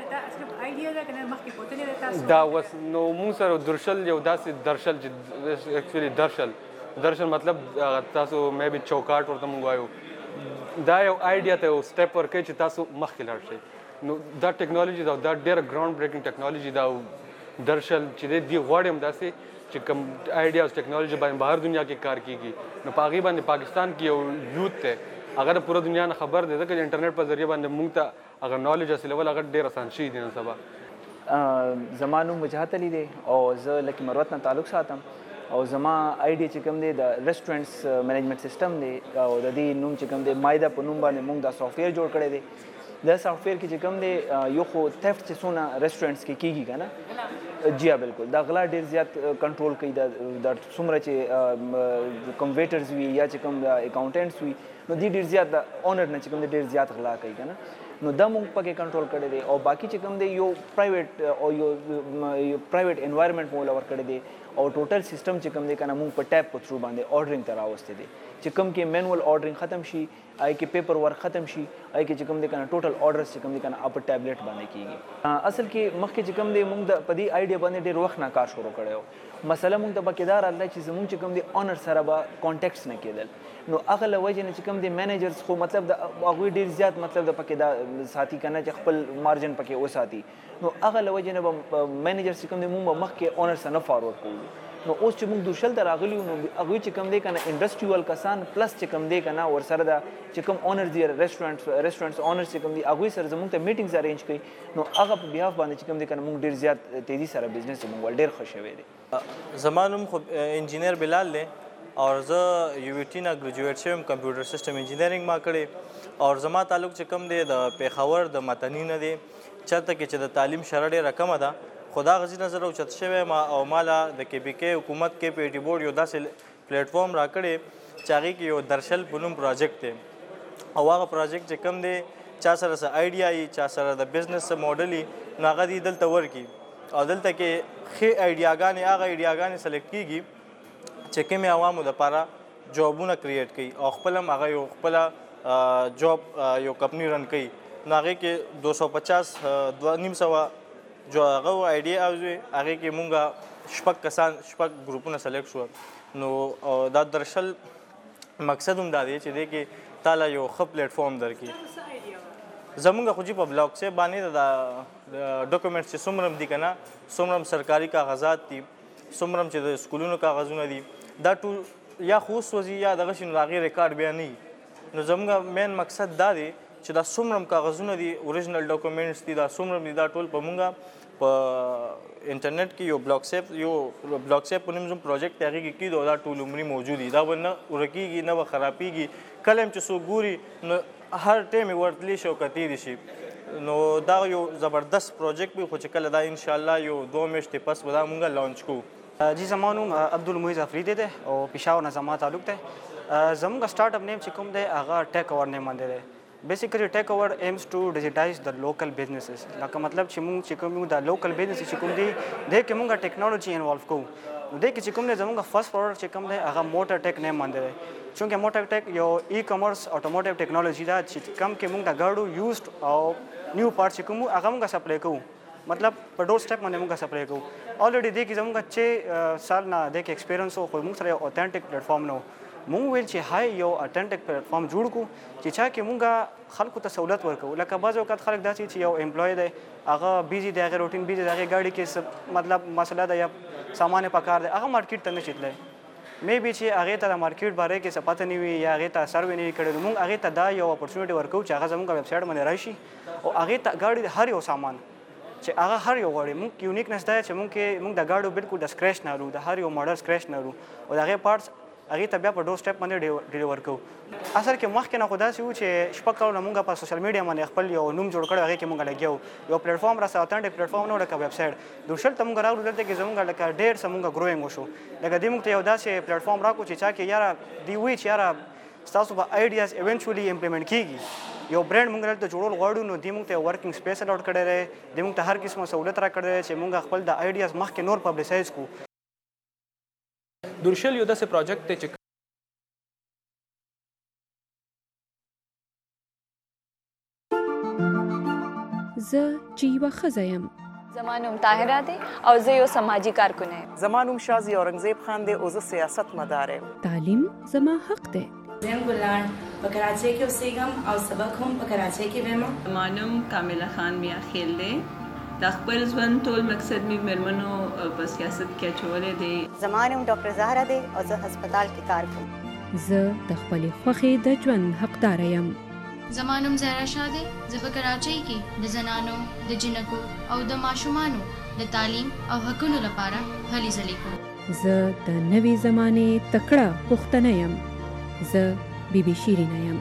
سټور دا وس نو موږ سره درشل یو داسې درشل چې ایکچولی درشل مطلب تاسو مې به چوکاټ ورته موږ وایو دا یو آیډیا ته یو سټیپ ورکوي چې تاسو مخکې لاړ شئ. نو دا ټیکنالوجي دا ډېره ګراوند بریکینګ ټیکنالوجي دا درشل چې دی غواړم داسې چې کوم آیډیاز ټیکنالوجي باندې بهر دنیا کې کار کیږي نو په هغې باندې پاکستان کې یو یوت دی هغه د پوره دنیا نه خبر دی ځکه چې انټرنیټ په ذریعه باندې موږ ته هغه نالج حاصلول هغه ډېر اسان شوي دي نن سبا. زما نوم وجاهت علي دی او زه لکه مروت نه تعلق ساتم او زما آیډیا چې کوم دی د ریسټورنټس منیجمنت سیستم دی او د دې نوم چې کوم دی مایدا په نوم باندې موږ دا سافټویر جوړ کړی دی. دا سافټویر کې چې کوم دی یو خو تھیفټ چې څونه ریسټورنټس کې کیږي که نه جی بالکل دا غلا ډېر زیات کنټرول کوي. دا څومره چې کوم ویټرز وي یا چې کوم اکاونټنټس وي نو دوی ډېر زیات د اونر نه چې کوم دی ډېر زیات غلا کوي که نه نو دا موږ پکې کنټرول کړی دی. او باقي چې کوم دی یو پرایویټ او یو پرایویټ انوایرمنټ موږ ور کړی دی او ټوټل سیستم چې کوم دی که نه موږ په ټیپ په تھرو باندې آرډرینګ ته راوستی دی چې کوم کې مینوال آرډرینګ ختم شي آی کې پیپر ورک ختم شي آی کې چې کوم دی که نه ټوټل آرډرز چې کوم دی که نه په ټیبلیټ باندې کېږي. اصل کې مخکې چې کوم دی موږ د په دې آیډیا باندې ډېر وخت نه کار شروع کړی و. مسله موږ ته پکې دا راغله چې زموږ چې کوم دی آنر سره به کانټیکټس نه کېدل نو هغه له وجې نه چې کوم دی مینیجرز خو مطلب د هغوی ډېر زیات مطلب د پکې دا ساتي که نه چې خپل مارجن پکې وساتي نو هغه له وجې نه به مینیجرز چې کوم دی موږ به مخکې آنر سره نه فارورډ کوو. نو اوس چې موږ دوشل ته راغلي یو نو هغوی چې کوم دی که نه انډسټریول کسان پلس چې کوم دی که نه ورسره د چې کوم اونرز دي ریسټورنټس اونرز چې کوم دي هغوی سره زموږ ته میټینګز ارینج کوي نو هغه په بیاف باندې چې کوم دی که نه موږ ډېر زیات تیزي سره بزنس موږ ول ډېر ښه شوی دی. زما نوم خو انجینیر بلال دی اور زه یو ټي نه ګریجویټ شوم کمپیوټر سیسټم انجینیرینګ ما کړی اور زما تعلق چې کوم دی د پیښور د متني نه دی چېرته کې چې د تعلیم شرح ډېره کمه ده خو دا غزي نظر اوچت شوی ما او مالا د کې بي کې حکومت کې پی ټي بورډ یو داسې پلیټفارم راکړی چې هغې کې یو درشل په نوم پروجیکټ دی او هغه پروجیکټ چې کوم دی چا سره څه آیډیا وي چا سره د بزنس څه موډل وي نو هغه دې دلته ورکړي او دلته کې ښې آیډیاګانې هغه آیډیاګانې سلیکټ کېږي چې کومې عوامو دپاره جابونه کریټ کوي او خپل هم هغه یو خپله جاب یو کمپني رن کوي نو هغې کې 250 250 جو هغه آیډیا اوزوي هغې کې مونږ شپږ ګروپونه سلیکټ شو نو دا درشل مقصد هم دا دی چې دی کې تاله یو ښه پلیټفارم درکړي. زمونږ خو جي په بلاک سیپ باندې د ډاکومنټس چې څومره هم دي که نه څومره هم سرکاري کاغذات دي څومره هم چې د سکولونو کاغذونه دي دا ټول یا خو وسوځي یا دغه شي نو د هغې ریکارډ بیا نه وي نو زمونږ مین مقصد دا دی چې دا څومره هم کاغذونه دي اوریجنل ډاکومنټس دي دا څومره دي دا ټول په مونږ په انټرنیټ کې یو بلاک سیپ په نوم زموږ پروجیکټ دی هغې کې کېږي او دا ټول عمري موجود دي دا به نه ورکېږي نه به خرابېږي کله هم چې څوک ګوري نو هر ټایم یې ورتلی شي او کتلی شي نو دا یو زبردست پروجیکټ وي خو چې کله دا انشاءالله یو 2 میاشتې پس به دا مونږ لانچ کوو. جی زما نوم عبدالمعیز افریدی دی او پېښور نه زما تعلق دی. زموږ سټارټ اپ نیم چې کوم دی هغه ټیک اوور نیم باندې دی. Basically, TechOver aims to digitize the local businesses. لکه مطلب چې موږ چې کوم د لوکل بزنس چې کوم دی دې کې موږ ټیکنالوژي انوالو کوو دې کې چې کوم دی زموږ فرست پروډکټ چې کوم دی هغه موټر ټیک نیم باندې دی چونکه موټر ټیک یو ای کامرس اټوموټیو ټیکنالوژي ده چې کوم کې موږ د ګاډو یوزډ او نیو پارټ چې کوم هغه موږ سپلای کوو مطلب په ډور سټیپ باندې موږ سپلای کوو. الریډي دې کې زموږ 6 سال نه دې کې ایکسپیرینس او خو موږ سره اوتھنټیک پلیټفارم نو مونږ ویل چې هاي یو اټنټیک پلیټفارم جوړ کړو چې چا کې مونږ خلکو ته سہولت ورکړو لکه بعض اوقات خلک داسې چې یو امپلوی دی هغه بیزي دی هغه روټین بیزي دی هغه ګاډي کې مطلب مسله ده یا سامان پکار دی هغه مارکیټ ته نشي تللی مې بي چې هغې ته د مارکیټ باره کې څه پته نه وي یا هغې ته سروې نه وي کړی مونږ هغې ته دا یو اپورچونټي ورکوو چې هغه زموږ ویب سایټ باندې راشي او هغې ته ګاډي هر یو سامان چې هغه هر یو غواړي مونږ یونیکنس دا چې مونږ د ګاډو بالکل د سکریچ نه لرو د هر یو ماډل سکریچ نه لرو او د هغې پارټس هغې ته بیا په ډور سټیپ باندې ډیلیور کوو. اصل کې مخکې نه خو داسې وو چې شپږ کلونه مونږ په سوشل میډیا باندې خپل یو نوم جوړ کړی هغې کې مونږ لګیا وو یو پلیټفارم راسره اوتھنټیک پلیټفارم نه و لکه ویب سایټ دوشل ته مونږ راغلو دلته کې زمونږ لکه ډېر څه مونږ ګروینګ وشو لکه دې مونږ ته یو داسې پلیټفارم راکړو چې چا کې یاره دوی وایي چې یاره ستاسو به آیډیاز ایونچولي امپلیمنټ کېږي یو برانډ مونږ دلته جوړول غواړو نو دې مونږ ته ورکینګ سپیس الاټ کړی دی دې مونږ ته هر قسمه سہولت راکړی دی چې مونږ خپل د آیډیاز مخکې نور پبلیسایز کړو. درشل یو داسې پروجیکټ دی چې زه چې یوه ښځه یم زما نوم طاهره دی او زه یو سماجي کارکونه یم. زما نوم شازي اورنګزیب خان دی او زه سیاست مدار یم. تعلیم زما حق دی. زم ګلان په کراچۍ کې اوسېږم او سبق هم په کراچۍ کې وایم. زما نوم کامله خان میا خیل دی. د خپل ژوند ټول مقصد مې مېرمنو په سیاست کې اچولی دی. زما نوم ډاکټر زهره دی او زه هسپتال کې کار کوم. زه د خپلې خوښې د ژوند حقدار یم. زما نوم زهرا شاه دی. زه په کراچۍ کې د زنانو، د جنکو او د ماشومانو د تعلیم او حقونو لپاره هلې ځلې کوم. زه د نوې زمانې تکړه پښتنه یم. زه بیبي شیرینه یم.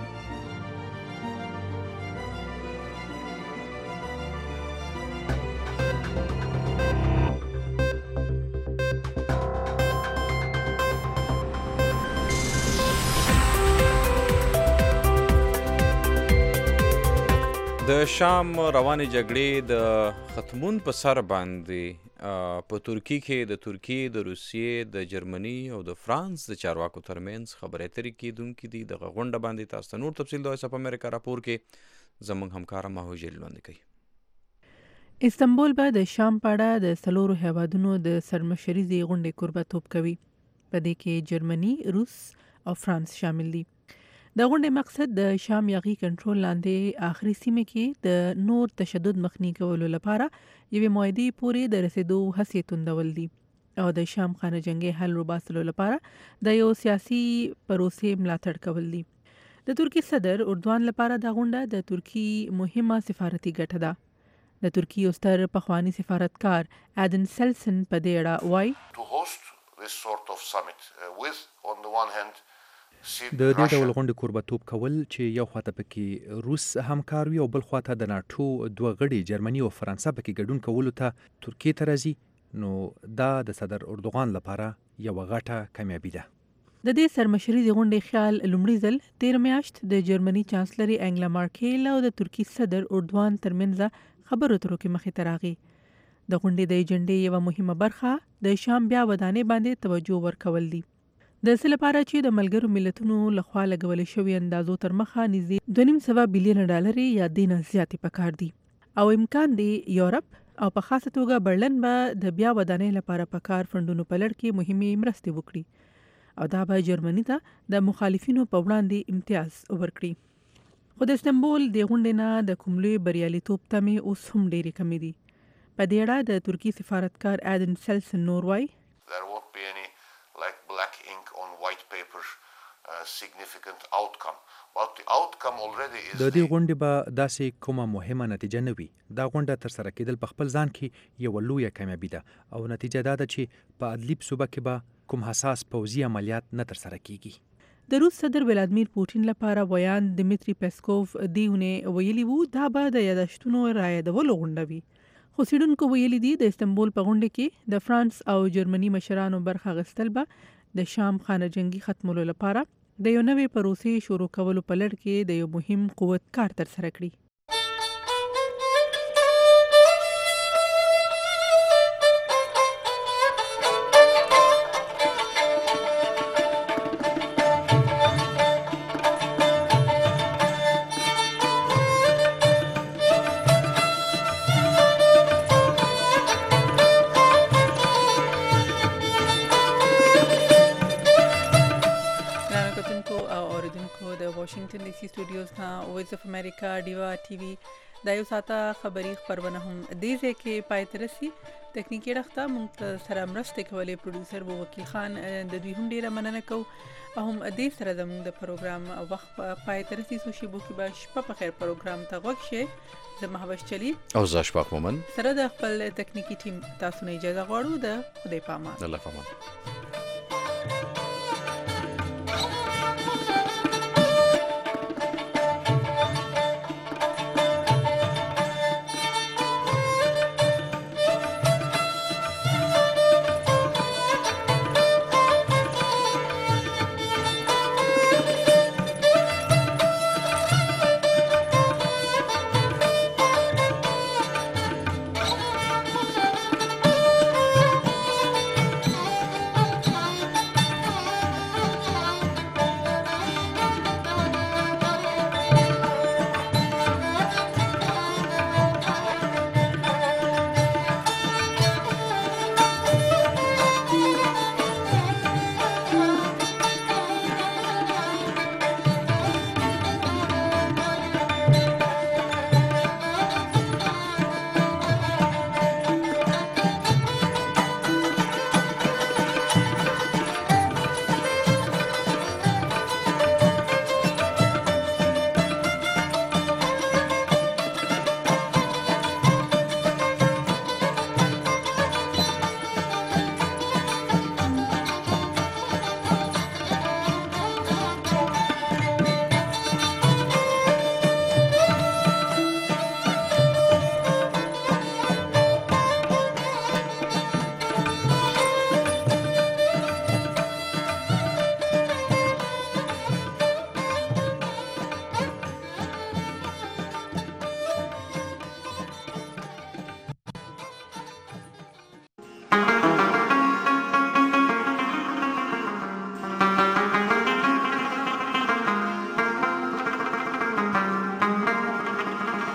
د شام روانې جګړې د ختمون په سر باندې په ترکی کې د ترکیې، د روسیې، د جرمني او د فرانس د چارواکو ترمنځ خبرې اترې کېدونکې دي. دغه غونډه باندې تاسو ته نور تفصیل د وایس اف امریکا راپور کې زموږ همکاره ماهوجیل وړاندې کوي. استنبول به د شام په اړه د 4 هیوادونو د سرمشریزې غونډې کوربه‌توب کوي. په دې کې جرمني، روس او فرانس شامل دي. د غونډې مقصد د شام یاغي کنټرول لاندې آخري سیمه کې د نور تشدد مخنیوي کولو لپاره یوې معاهدې پورې د رسیدو هڅې توندول دي او د شام خانه جنګي حل وباسلو لپاره د یو سیاسي پروسې ملاتړ کول دي. د ترکی صدر اردوان لپاره دا غونډه د ترکی مهمه سفارتي ګټه ده. د ترکی ستر پخوانی سفارتکار ادن سلسن په دې اړه وایي د دې ډول غونډې کوربه‌توب کول چې یو خواته پکې روس همکار وي او بل خواته د ناټو 2 غړي جرمني او فرانسه پکې ګډون کولو ته ترکیې ته راځي، نو دا د صدر اردوغان لپاره یو غټه کامیابی ده. د دې سرمشریزې غونډې خیال لومړي ځل 13 میاشت د جرمني چانسلري انګلا مارکیل او د ترکی صدر اردوان ترمنځ خبرو اترو کې مخې ته راغی. د غونډې د ایجنډې یوه مهمه برخه د شام بیا ودانې باندې توجه ورکول دي. د څه لپاره چې د ملګرو ملتونو لخوا لګولې شوې اندازو تر مخه نږدې 2.25 بلین ډالر یا دینه زیاتې پکار دي او امکان دی یورپ او په خاصه توګه برلن به د بیا ودانۍ لپاره پکار فندونو په لړ کې مهمې مرستې وکړي او دا به جرمني ته د مخالفینو په وړاندې امتیاز ورکړي. خو د استنبول د غونډې نه د کوم لوی بریالیتوب تمې اوس هم ډېرې کمې دي. په دې اړه د ترکي سفارتکار ادن سلسن نور وایي د دې غونډې به داسې کومه مهمه نتیجه نه وي. دا غونډه تر سره کېدل په خپل ځان کې یو لویه کامیابي ده او نتیجه دا ده چې په ادلیب صوبه کې به کوم حساس پوځي عملیات نه تر سره کیږي. د روس صدر ولادیمیر پوټین لپاره ویان دمیتری پیسکوف دیونه ویلي وو دا به د یادښتونو رایادولو غونډه وي. خو څېړونکو ویلي دي د استنبول په غونډه کې د فرانس او جرمني مشرانو برخه اخیستل به د شام خانه جنګي ختمولو لپاره د یو نوې پروسې شروع کولو په لړ کې د یو مهم قوت کار ترسره کړي. واشنگټن ډي سي سټوډیوز ته وایس اف امریکا ډیوا ټي وي دا یو ساته خبري خبرونه هم دې ځکه پای تر سي تکنیکی رخته مونږ سره مرسته کولې پروډوسر وو وکیل خان د دوی هم ډیره مننه کو هم دې سره زموږ د پروګرام وخت پای تر سي سوشي بو کې باش په خیر پروګرام ته وښه زما هوښ چلی او زاشپاک مومن سره د خپل تکنیکی ټیم تاسو نه اجازه غواړو د خدای پامان الله پامان.